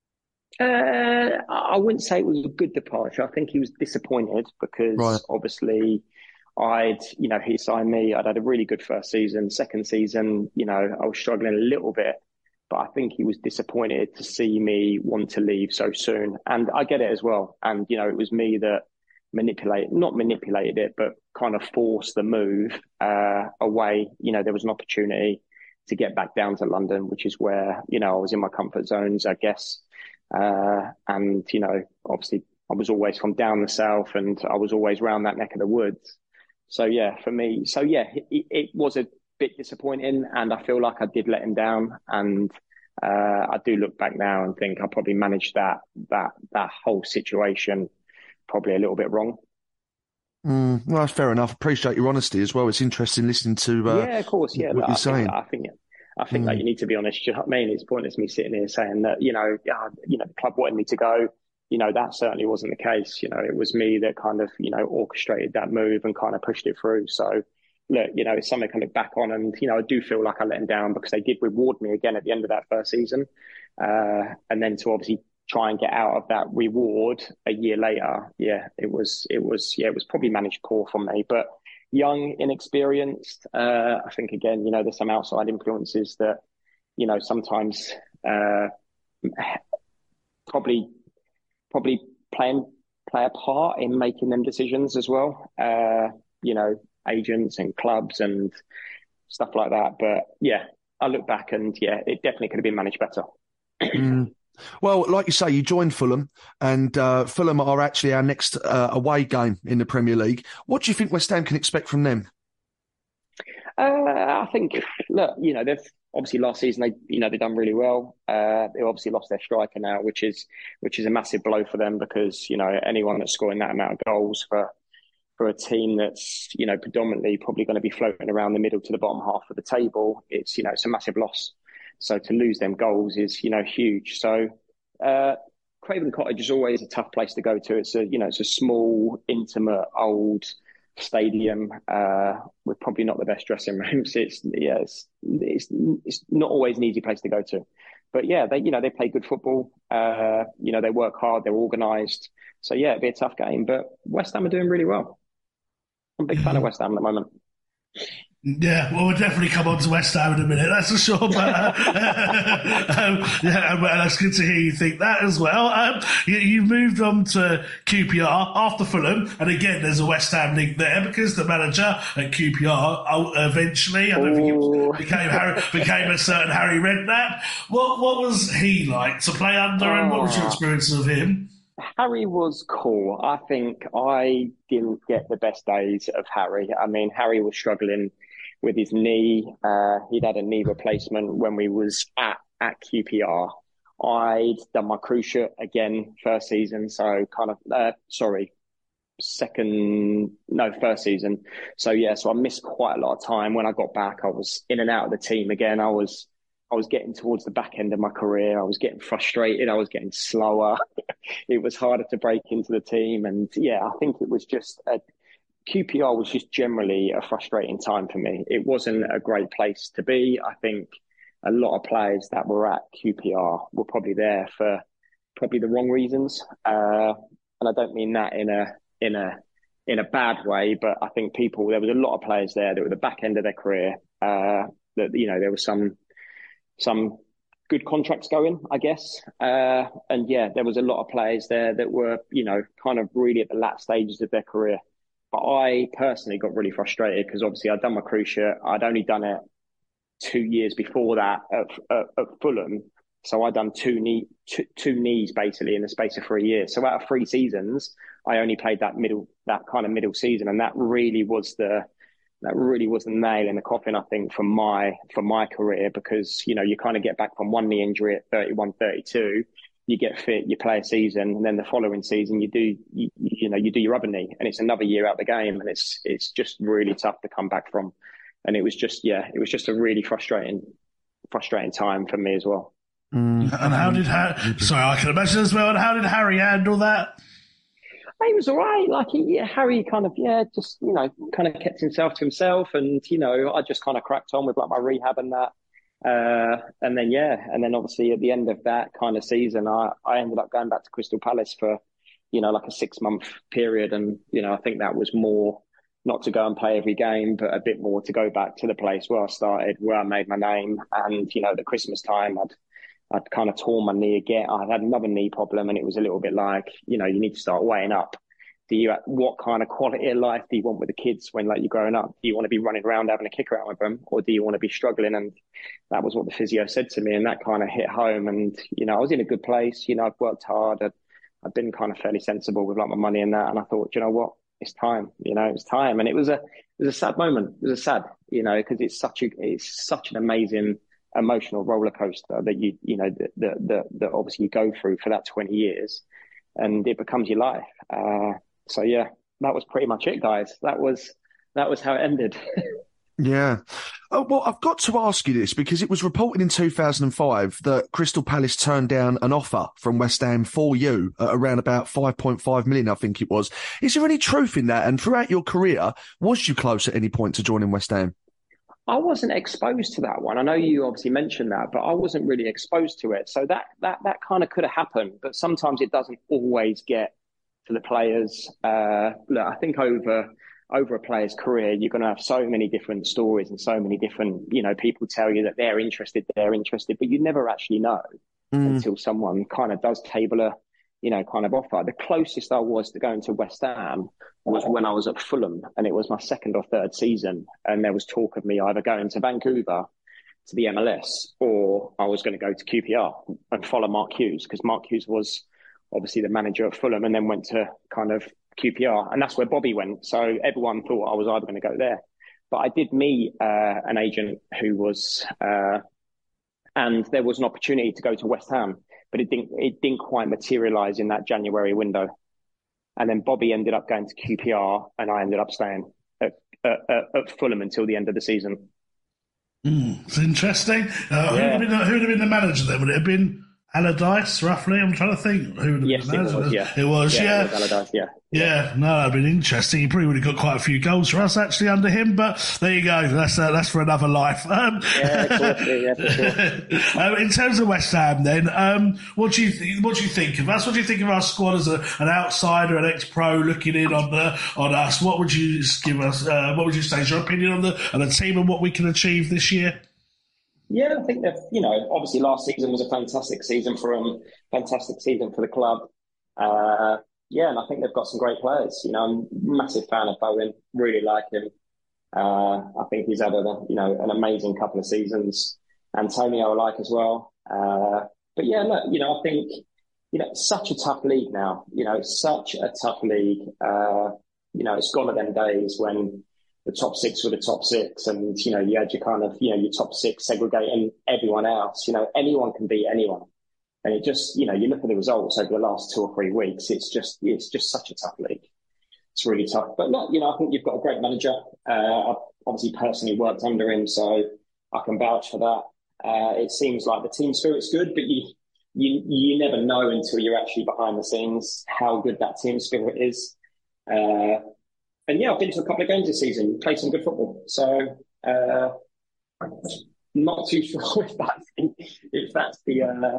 Uh, I wouldn't say it was a good departure. I think he was disappointed because right. obviously I'd, you know, he signed me. I'd had a really good first season. Second season, you know, I was struggling a little bit, but I think he was disappointed to see me want to leave so soon. And I get it as well. And, you know, it was me that manipulated, not manipulated it, but kind of forced the move uh, away. You know, there was an opportunity to get back down to London, which is where, you know, I was in my comfort zones, I guess. Uh, and, you know, obviously I was always from down the south and I was always around that neck of the woods. So, yeah, for me, so, yeah, it, it was a bit disappointing and I feel like I did let him down. And uh, I do look back now and think I probably managed that that that whole situation probably a little bit wrong. Mm, well, that's fair enough. Appreciate your honesty as well. It's interesting listening to uh, yeah, of course, yeah, what look, you're I saying. Think, I think, I think mm. that you need to be honest. You know what I mean? It's pointless me sitting here saying that, you know, uh, you know, the club wanted me to go. You know, that certainly wasn't the case. You know, it was me that kind of, you know, orchestrated that move and kind of pushed it through. So, look, you know, it's something I look back on and, you know, I do feel like I let them down because they did reward me again at the end of that first season. Uh, and then to obviously try and get out of that reward a year later, yeah, it was, it was, yeah, it was probably managed poor from me. But young, inexperienced, uh, I think, again, you know, there's some outside influences that, you know, sometimes uh, probably... probably playing play a part in making them decisions as well. Uh, you know, agents and clubs and stuff like that. But yeah, I look back and yeah, it definitely could have been managed better. mm. Well, like you say, you joined Fulham and uh, Fulham are actually our next uh, away game in the Premier League. What do you think West Ham can expect from them? Uh, I think, look, you know, they've obviously last season they, you know, they've done really well. Uh, they obviously lost their striker now, which is which is a massive blow for them because you know anyone that's scoring that amount of goals for for a team that's you know predominantly probably going to be floating around the middle to the bottom half of the table, it's you know it's a massive loss. So to lose them goals is you know huge. So uh, Craven Cottage is always a tough place to go to. It's a you know it's a small, intimate, old stadium uh with probably not the best dressing rooms. It's yeah it's, it's it's not always an easy place to go to, but yeah they you know they play good football. Uh you know they work hard, they're organised, so yeah it'd be a tough game, but West Ham are doing really well. I'm a big fan of West Ham at the moment. Yeah, well, we'll definitely come on to West Ham in a minute, that's for sure. But uh, um, yeah, well, that's good to hear you think that as well. Um, you, you moved on to Q P R after Fulham, and again, there's a West Ham link there because the manager at Q P R eventually, I don't think it was, became Harry, became a certain Harry Redknapp. What what was he like to play under, and what was your experience of him? Harry was cool. I think I didn't get the best days of Harry. I mean, Harry was struggling with his knee. Uh, he'd had a knee replacement when we was at, at Q P R. I'd done my cruciate again first season, so kind of, uh, sorry, second, no, first season. So yeah, so I missed quite a lot of time. When I got back, I was in and out of the team again. I was I was getting towards the back end of my career. I was getting frustrated. I was getting slower. It was harder to break into the team. And yeah, I think it was just, a, Q P R was just generally a frustrating time for me. It wasn't a great place to be. I think a lot of players that were at Q P R were probably there for probably the wrong reasons. Uh, and I don't mean that in a, in a, in a bad way, but I think people, there was a lot of players there that were the back end of their career. Uh, that, you know, there was some, some good contracts going, I guess. Uh, and yeah, there was a lot of players there that were, you know, kind of really at the last stages of their career. But I personally got really frustrated because obviously I'd done my cruciate. I'd only done it two years before that at, at, at Fulham. So I'd done two, knee, two, two knees basically in the space of three years. So out of three seasons, I only played that middle, that kind of middle season. And that really was the, That really was the nail in the coffin, I think, for my for my career, because, you know, you kind of get back from one knee injury at thirty-one, thirty-two, you get fit, you play a season, and then the following season you do, you, you know, you do your other knee, and it's another year out of the game, and it's it's just really tough to come back from. And it was just, yeah, it was just a really frustrating, frustrating time for me as well. Mm. And how did Harry, sorry, I can imagine as well, and how did Harry handle that? He was all right. Like, he, yeah, Harry kind of, yeah, just, you know, kind of kept himself to himself. And, you know, I just kind of cracked on with like my rehab and that. Uh, and then, yeah, and then obviously at the end of that kind of season, I, I ended up going back to Crystal Palace for, you know, like a six month period. And, you know, I think that was more not to go and play every game, but a bit more to go back to the place where I started, where I made my name. And, you know, the Christmas time, I'd, I'd kind of torn my knee again. I had another knee problem, and it was a little bit like, you know, you need to start weighing up. Do you, what kind of quality of life do you want with the kids when, like, you're growing up? Do you want to be running around having a kick around with them, or do you want to be struggling? And that was what the physio said to me, and that kind of hit home. And, you know, I was in a good place. You know, I'd worked hard. I'd, I'd been kind of fairly sensible with like my money and that. And I thought, you know what, it's time. You know, it's time. And it was a, it was a sad moment. It was a sad, you know, because it's such a, it's such an amazing emotional roller coaster that you, you know, that that that obviously you go through for that twenty years, and it becomes your life. Uh, so yeah, that was pretty much it, guys. That was that was how it ended. Yeah. Oh, well, I've got to ask you this because it was reported in two thousand five that Crystal Palace turned down an offer from West Ham for you at around about five point five million, I think it was. Is there any truth in that? And throughout your career, was you close at any point to joining West Ham? I wasn't exposed to that one. I know you obviously mentioned that, but I wasn't really exposed to it. So that that that kind of could have happened, but sometimes it doesn't always get to the players. Uh, look, I think over over a player's career, you're going to have so many different stories and so many different, you know, people tell you that they're interested, they're interested, but you never actually know mm. until someone kind of does table a, you know, kind of offer. The closest I was to going to West Ham was when I was at Fulham, and it was my second or third season. And there was talk of me either going to Vancouver to the M L S, or I was going to go to Q P R and follow Mark Hughes, because Mark Hughes was obviously the manager at Fulham and then went to kind of Q P R. And that's where Bobby went. So everyone thought I was either going to go there. But I did meet uh, an agent who was, uh, and there was an opportunity to go to West Ham, but it didn't, it didn't quite materialise in that January window. And then Bobby ended up going to Q P R, and I ended up staying at, at, at Fulham until the end of the season. Mm, it's interesting. Uh, yeah. who, would have been, who would have been the manager then? Would it have been Allardyce, roughly. I'm trying to think who would have yes, been it was, yeah. It was, yeah. yeah. It was Allardyce, yeah. Yeah, no, that'd been interesting. He probably would have got quite a few goals for us actually under him, but there you go. That's uh, that's for another life. Um, yeah, of course, yeah, for sure. um, in terms of West Ham, then, um, what do you th- what do you think of us? What do you think of our squad as a, an outsider, an ex-pro looking in on the on us? What would you give us? Uh, what would you say is your opinion on the on the team and what we can achieve this year? Yeah, I think that, you know, obviously last season was a fantastic season for them, fantastic season for the club. Uh, yeah, and I think they've got some great players. You know, I'm a massive fan of Bowen, really like him. Uh, I think he's had a, you know, an amazing couple of seasons. Antonio I like as well. Uh, but yeah, look, you know, I think, you know, it's such a tough league now. You know, it's such a tough league. Uh, you know, it's gone of them days when the top six were the top six and, you know, you had your kind of, you know, your top six segregating everyone else. You know, anyone can beat anyone. And it just, you know, you look at the results over the last two or three weeks, it's just, it's just such a tough league. It's really tough. But look, you know, I think you've got a great manager. Uh, I've obviously personally worked under him, so I can vouch for that. Uh, it seems like the team spirit's good, but you, you, you never know until you're actually behind the scenes how good that team spirit is. Uh, And yeah, I've been to a couple of games this season, played some good football. So, uh, not too sure if that's the, if that's the, uh,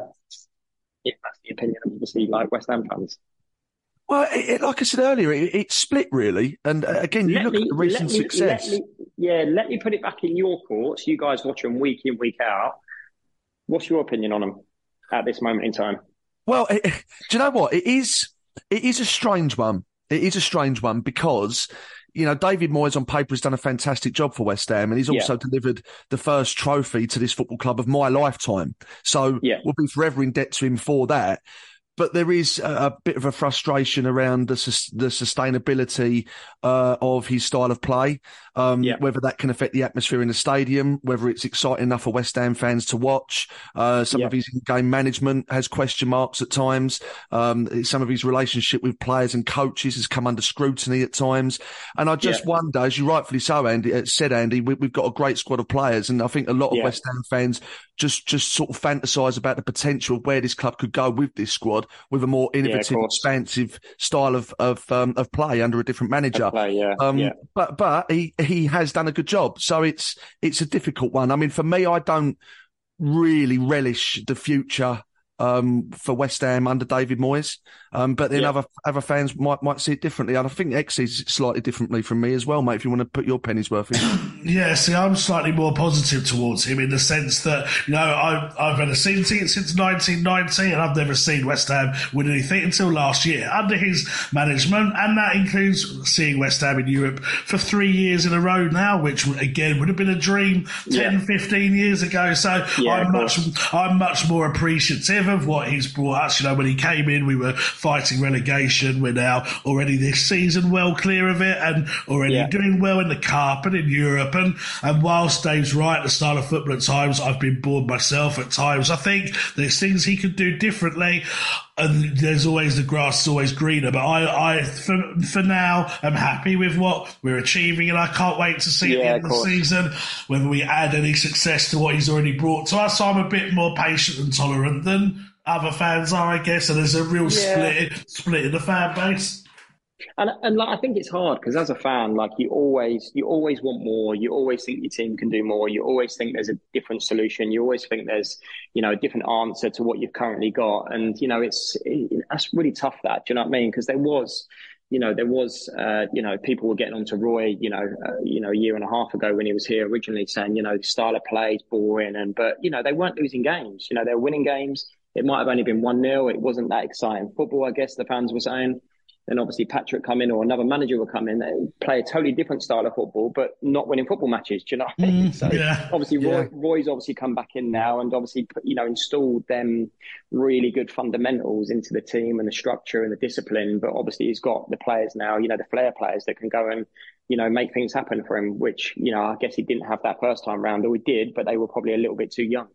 if that's the opinion of obviously like West Ham fans. Well, it, it, like I said earlier, it, it's split really. And uh, again, you let look me, at the recent let me, success. Let me, yeah, let me put it back in your courts. You guys watch them week in, week out. What's your opinion on them at this moment in time? Well, it, do you know what? It is, it is a strange one. It is a strange one because, you know, David Moyes on paper has done a fantastic job for West Ham and he's also yeah. delivered the first trophy to this football club of my lifetime. So yeah. we'll be forever in debt to him for that. But there is a, a bit of a frustration around the, sus- the sustainability uh, of his style of play, um, yeah. whether that can affect the atmosphere in the stadium, whether it's exciting enough for West Ham fans to watch. Uh, some yeah. of his game management has question marks at times. Um, some of his relationship with players and coaches has come under scrutiny at times. And I just yeah. wonder, as you rightfully so, Andy, uh, said, Andy, we, we've got a great squad of players. And I think a lot of yeah. West Ham fans just, just sort of fantasize about the potential of where this club could go with this squad, with a more innovative, yeah, expansive style of of um, of play under a different manager. Play, yeah, um, yeah. But but he he has done a good job. So it's it's a difficult one. I mean, for me, I don't really relish the future um, for West Ham under David Moyes. Um, but then yeah. other other fans might might see it differently. And I think X sees it slightly differently from me as well, mate, if you want to put your pennies worth in. Yeah, see, I'm slightly more positive towards him in the sense that, you know, I've, I've had a season ticket since nineteen ninety and I've never seen West Ham win anything until last year under his management. And that includes seeing West Ham in Europe for three years in a row now, which again would have been a dream ten, yeah. fifteen years ago. So yeah, I'm much, I'm much more appreciative of what he's brought us. You know, when he came in, we were fighting relegation. We're now already this season well clear of it and already yeah. doing well in the Cup and in Europe. And, and whilst Dave's right, the style of football at times, I've been bored myself at times. I think there's things he could do differently. And there's always the grass is always greener. But I, I for, for now, am happy with what we're achieving, and I can't wait to see yeah, at the end of, of the season whether we add any success to what he's already brought to us. So I'm a bit more patient and tolerant than other fans are, I guess. And there's a real yeah. split, split in the fan base. And and like I think it's hard because as a fan, like you always you always want more. You always think your team can do more. You always think there's a different solution. You always think there's, you know, a different answer to what you've currently got. And you know, it's it, that's really tough. That, do you know what I mean? Because there was, you know, there was, uh, you know, people were getting onto Roy, you know, uh, you know, a year and a half ago when he was here originally, saying, you know, the style of play is boring, and but you know they weren't losing games. You know, they were winning games. It might have only been one nil. It wasn't that exciting football, I guess the fans were saying. Then obviously Patrick come in or another manager will come in and play a totally different style of football, but not winning football matches. Do you know what I mean? Mm, so yeah. obviously Roy, yeah. Roy's obviously come back in now and obviously, you know, installed them really good fundamentals into the team and the structure and the discipline. But obviously he's got the players now, you know, the flair players that can go and, you know, make things happen for him, which, you know, I guess he didn't have that first time round, or he did, but they were probably a little bit too young.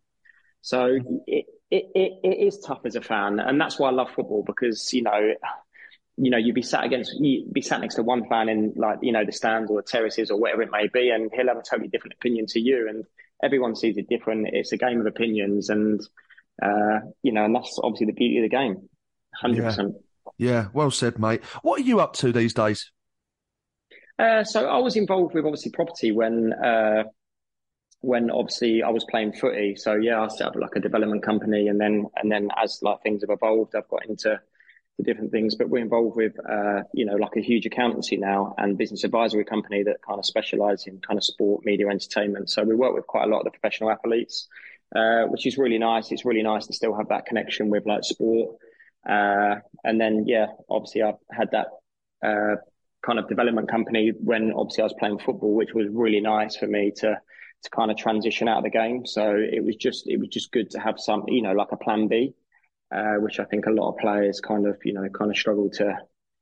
So it, it, it, it is tough as a fan. And that's why I love football, because, you know, you know, you'd be sat against, you'd be sat next to one fan in, like, you know, the stands or terraces or whatever it may be, and he'll have a totally different opinion to you, and everyone sees it different. It's a game of opinions, and Uh, you know, and that's obviously the beauty of the game. one hundred percent. Yeah. yeah, well said, mate. What are you up to these days? Uh, so I was involved with obviously property when uh, when obviously I was playing footy. So yeah, I set up like a development company, and then and then as like things have evolved, I've got into the different things. But we're involved with uh, you know like a huge accountancy now and business advisory company that kind of specialise in kind of sport, media, entertainment. So we work with quite a lot of the professional athletes, uh, which is really nice. It's really nice to still have that connection with like sport. Uh, and then yeah, obviously I've had that. Uh, kind of development company when obviously I was playing football, which was really nice for me to to kind of transition out of the game. So it was just it was just good to have some, you know, like a plan B, uh, which I think a lot of players kind of, you know, kind of struggle to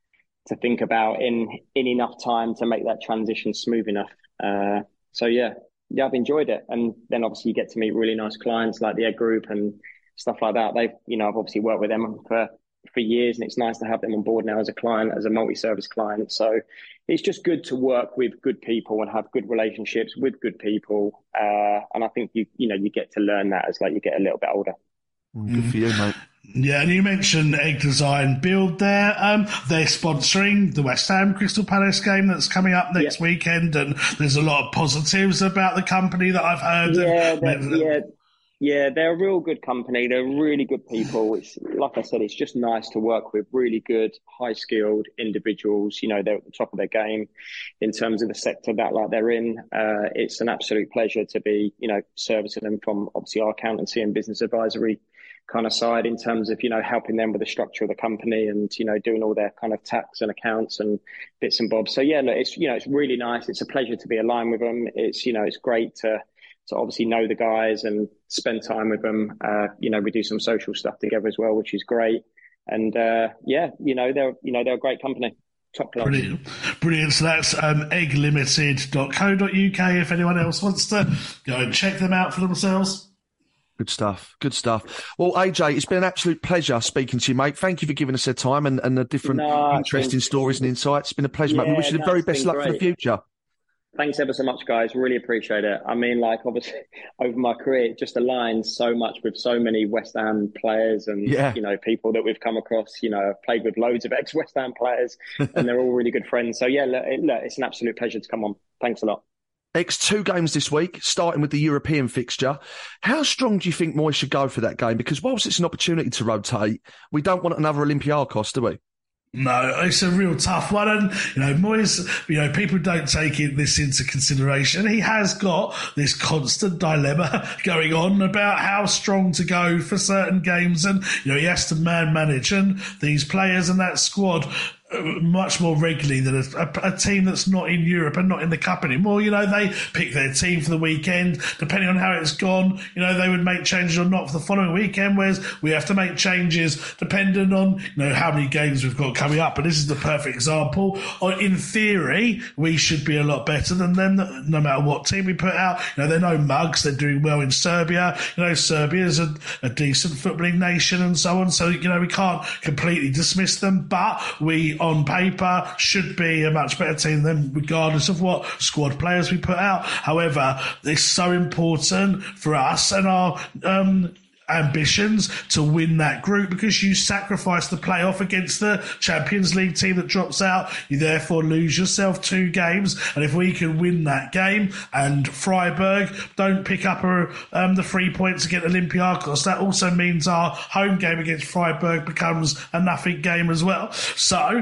to think about in in enough time to make that transition smooth enough. Uh, so yeah, yeah, I've enjoyed it. And then obviously you get to meet really nice clients like the Egg Group and stuff like that. They've, you know, I've obviously worked with them for for years, and it's nice to have them on board now as a client, as a multi-service client. So it's just good to work with good people and have good relationships with good people. Uh, and I think you you know you get to learn that as like you get a little bit older. Good for you, mate. Yeah, and you mentioned Egg Design Build there. Um, they're sponsoring the West Ham Crystal Palace game that's coming up next yeah. weekend, and there's a lot of positives about the company that I've heard. Yeah, that, yeah. Yeah, they're a real good company. They're really good people. It's like I said, it's just nice to work with really good, high-skilled individuals. You know, they're at the top of their game in terms of the sector that like they're in. Uh, it's an absolute pleasure to be, you know, servicing them from obviously our accountancy and business advisory kind of side in terms of, you know, helping them with the structure of the company and, you know, doing all their kind of tax and accounts and bits and bobs. So yeah, look, it's, you know, it's really nice. It's a pleasure to be aligned with them. It's, you know, it's great to, to obviously know the guys and spend time with them. Uh, you know, we do some social stuff together as well, which is great. And uh, yeah, you know, they're you know they're a great company, top class. Brilliant, brilliant. So that's um, egg limited dot co dot U K if anyone else wants to go and check them out for themselves. Good stuff. Good stuff. Well, A J, it's been an absolute pleasure speaking to you, mate. Thank you for giving us the time and, and the different no, interesting stories and insights. It's been a pleasure, yeah, mate. We wish you the very best luck great. for the future. Thanks ever so much, guys. Really appreciate it. I mean, like, obviously, over my career, it just aligns so much with so many West Ham players and, yeah. you know, people that we've come across. You know, I've played with loads of ex-West Ham players and they're all really good friends. So, yeah, look, it, look, it's an absolute pleasure to come on. Thanks a lot. X two games this week, starting with the European fixture. How strong do you think Moyes should go for that game? Because whilst it's an opportunity to rotate, we don't want another Olympiacos, do we? No, it's a real tough one. And, you know, Moyes, you know, people don't take it, this into consideration. He has got this constant dilemma going on about how strong to go for certain games. And, you know, he has to man manage and these players and that squad much more regularly than a, a, a team that's not in Europe and not in the Cup anymore. You know, they pick their team for the weekend. Depending on how it's gone, you know, they would make changes or not for the following weekend, whereas we have to make changes depending on, you know, how many games we've got coming up. And this is the perfect example. Or in theory, we should be a lot better than them, no matter what team we put out. You know, they're no mugs. They're doing well in Serbia. You know, Serbia is a, a decent footballing nation and so on. So, you know, we can't completely dismiss them, but we, on paper, should be a much better team than regardless of what squad players we put out. However, it's so important for us and our um, ambitions to win that group because you sacrifice the playoff against the Champions League team that drops out. You therefore lose yourself two games. And if we can win that game and Freiburg don't pick up a, um, the three points against Olympiacos, that also means our home game against Freiburg becomes a nothing game as well. So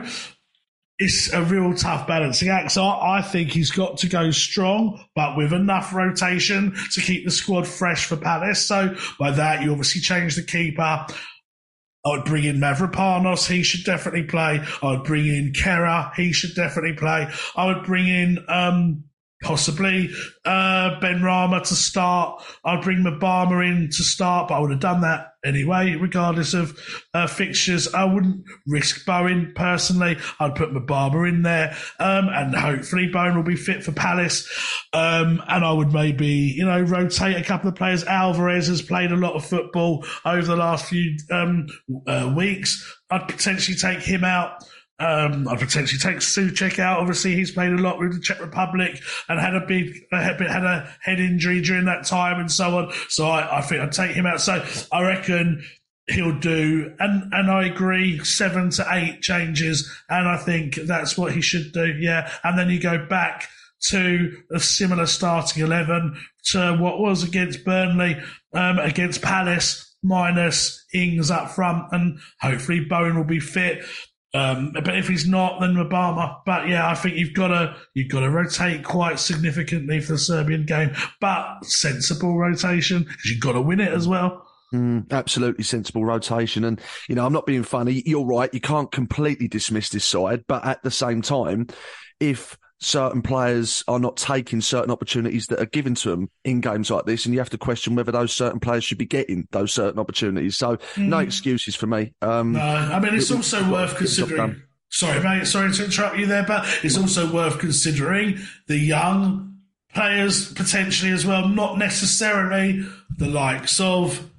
it's a real tough balancing act. So I think he's got to go strong, but with enough rotation to keep the squad fresh for Palace. So by that, you obviously change the keeper. I would bring in Mavropanos. He should definitely play. I would bring in Kera. He should definitely play. I would bring in um, possibly uh, Ben Rama to start. I'd bring Mabama in to start, but I would have done that anyway, regardless of uh, fixtures. I wouldn't risk Bowen personally. I'd put Mabama in there, um, and hopefully Bowen will be fit for Palace. Um, and I would maybe, you know, rotate a couple of players. Alvarez has played a lot of football over the last few um, uh, weeks. I'd potentially take him out. Um, I'd potentially take Souček out. Obviously, he's played a lot with the Czech Republic and had a big, had a head injury during that time and so on. So I, I think I'd take him out. So I reckon he'll do, and, and I agree, seven to eight changes. And I think that's what he should do. Yeah. And then you go back to a similar starting eleven to what was against Burnley, um, against Palace, minus Ings up front, and hopefully Bowen will be fit. Um, but if he's not, then Mbama. But yeah, I think you've got to you've got to rotate quite significantly for the Serbian game, but sensible rotation because you've got to win it as well. Mm, absolutely sensible rotation. And, you know, I'm not being funny. You're right. You can't completely dismiss this side. But at the same time, if certain players are not taking certain opportunities that are given to them in games like this, and you have to question whether those certain players should be getting those certain opportunities. So mm. no excuses for me. Um, no, I mean, it's it, also it, worth considering. Sorry, mate. Sorry to interrupt you there, but it's also worth considering the young players potentially as well, not necessarily the likes of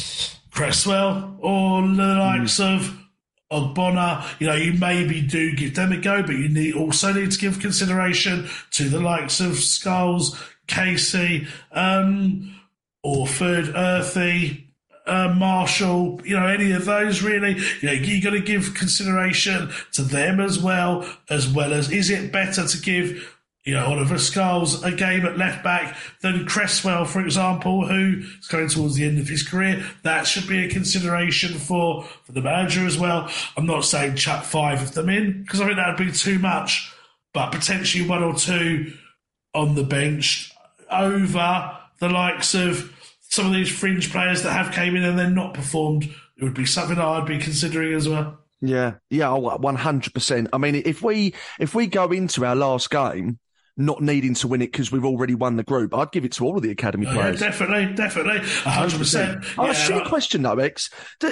Cresswell or the likes mm. of Ogbonna. You know, you maybe do give them a go, but you need also need to give consideration to the likes of Scholes, Casey, um, Orford, Earthy, uh, Marshall, you know, any of those really. You know, you got to give consideration to them as well, as well as, is it better to give, you know, Oliver Scholes a game at left back than Cresswell, for example, who is going towards the end of his career? That should be a consideration for, for the manager as well. I'm not saying chuck five of them in, because I think that would be too much, but potentially one or two on the bench over the likes of some of these fringe players that have came in and then not performed. It would be something that I'd be considering as well. Yeah, yeah, one hundred percent. I mean, if we if we go into our last game not needing to win it because we've already won the group, I'd give it to all of the academy oh, players. Yeah, definitely, definitely. one hundred percent. Yeah, I'll ask you a question though, X. Do,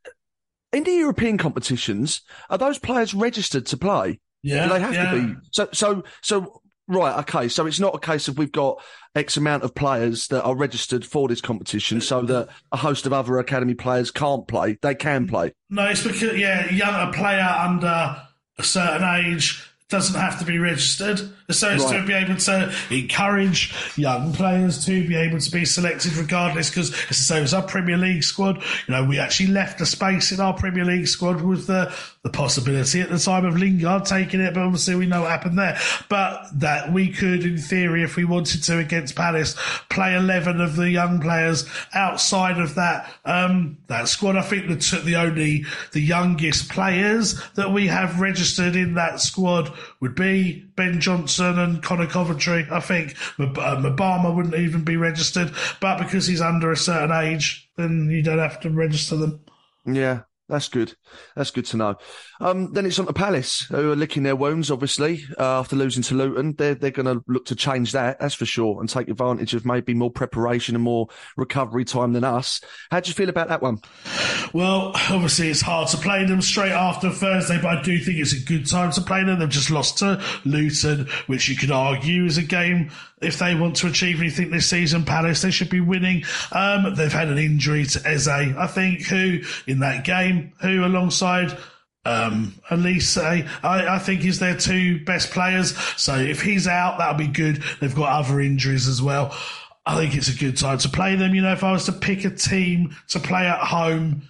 in the European competitions, are those players registered to play? Yeah. Do they have yeah. to be? So, so, so, right, okay. So it's not a case of we've got X amount of players that are registered for this competition so that a host of other academy players can't play. They can play. No, it's because, yeah, young, a player under a certain age doesn't have to be registered. So it's right. to be able to encourage young players to be able to be selected regardless, because it's the same as our Premier League squad. You know, we actually left a space in our Premier League squad with the, the possibility at the time of Lingard taking it, but obviously we know what happened there. But that we could, in theory, if we wanted to against Palace, play eleven of the young players outside of that um, that squad. I think the, the only, the youngest players that we have registered in that squad would be Ben Johnson and Connor Coventry. I think Mbama wouldn't even be registered, but because he's under a certain age, then you don't have to register them. Yeah, that's good. That's good to know. Um, then it's on to Palace, who are licking their wounds, obviously, uh, after losing to Luton. They're, they're going to look to change that, that's for sure, and take advantage of maybe more preparation and more recovery time than us. How do you feel about that one? Well, obviously it's hard to play them straight after Thursday, but I do think it's a good time to play them. They've just lost to Luton, which you could argue is a game, if they want to achieve anything this season, Palace, they should be winning. Um, they've had an injury to Eze, I think, who, in that game, who alongside Um, Elise, I, I think is their two best players. So if he's out, that'll be good. They've got other injuries as well. I think it's a good time to play them. You know, if I was to pick a team to play at home,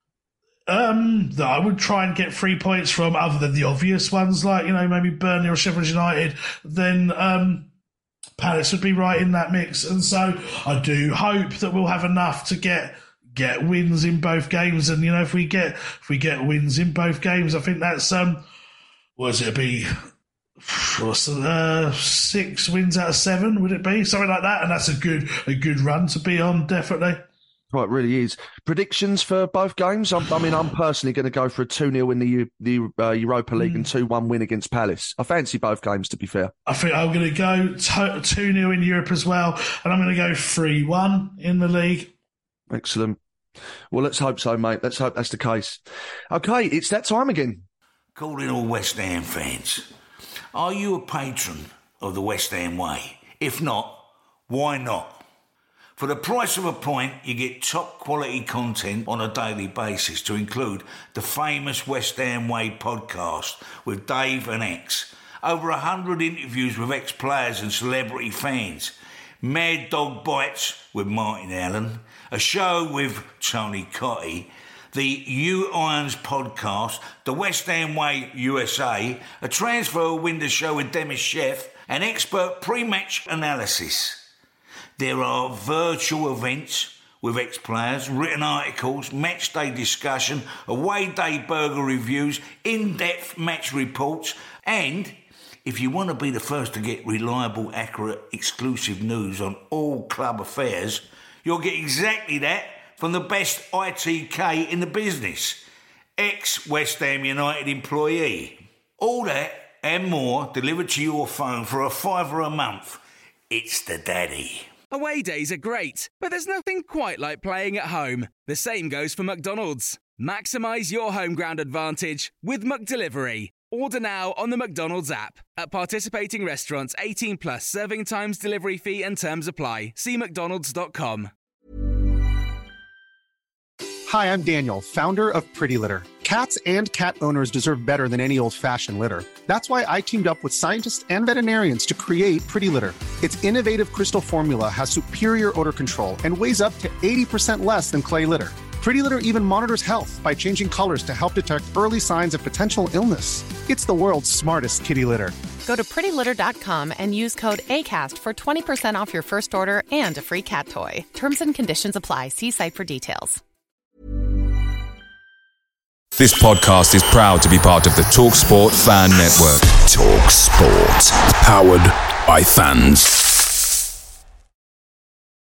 um, that I would try and get three points from, other than the obvious ones, like, you know, maybe Burnley or Sheffield United, then um, Palace would be right in that mix. And so I do hope that we'll have enough to get get wins in both games. And, you know, if we get if we get wins in both games, I think that's, um, what does it be? What's uh, six wins out of seven, would it be? Something like that. And that's a good a good run to be on, definitely. Right, it really is. Predictions for both games? I'm, I mean, I'm personally going to go for a two nil in the the uh, Europa League mm. and two one win against Palace. I fancy both games, to be fair. I think I'm going to go two nil in Europe as well, and I'm going to go three one in the league. Excellent. Well, let's hope so, mate. Let's hope that's the case. Okay, it's that time again. Calling all West Ham fans. Are you a patron of the West Ham way? If not, why not? For the price of a pint, you get top quality content on a daily basis, to include the famous West Ham Way podcast with Dave and X, over a hundred interviews with ex-players and celebrity fans, Mad Dog Bites with Martin Allen, a show with Tony Cotty, the U Irons podcast, the West Ham Way U S A, a transfer window show with Demis Chef, and expert pre-match analysis. There are virtual events with ex-players, written articles, match day discussion, away day burger reviews, in-depth match reports, and if you want to be the first to get reliable, accurate, exclusive news on all club affairs, you'll get exactly that from the best I T K in the business, ex-West Ham United employee. All that and more delivered to your phone for a fiver a month. It's the daddy. Away days are great, but there's nothing quite like playing at home. The same goes for McDonald's. Maximise your home ground advantage with McDelivery. Order now on the McDonald's app. At participating restaurants, eighteen plus, serving times, delivery fee and terms apply. See mcdonalds dot com. Hi, I'm Daniel, founder of Pretty Litter. Cats and cat owners deserve better than any old-fashioned litter. That's why I teamed up with scientists and veterinarians to create Pretty Litter. Its innovative crystal formula has superior odor control and weighs up to eighty percent less than clay litter. Pretty Litter even monitors health by changing colors to help detect early signs of potential illness. It's the world's smartest kitty litter. Go to pretty litter dot com and use code ACAST for twenty percent off your first order and a free cat toy. Terms and conditions apply. See site for details. This podcast is proud to be part of the TalkSport Fan Network. TalkSport. Powered by fans.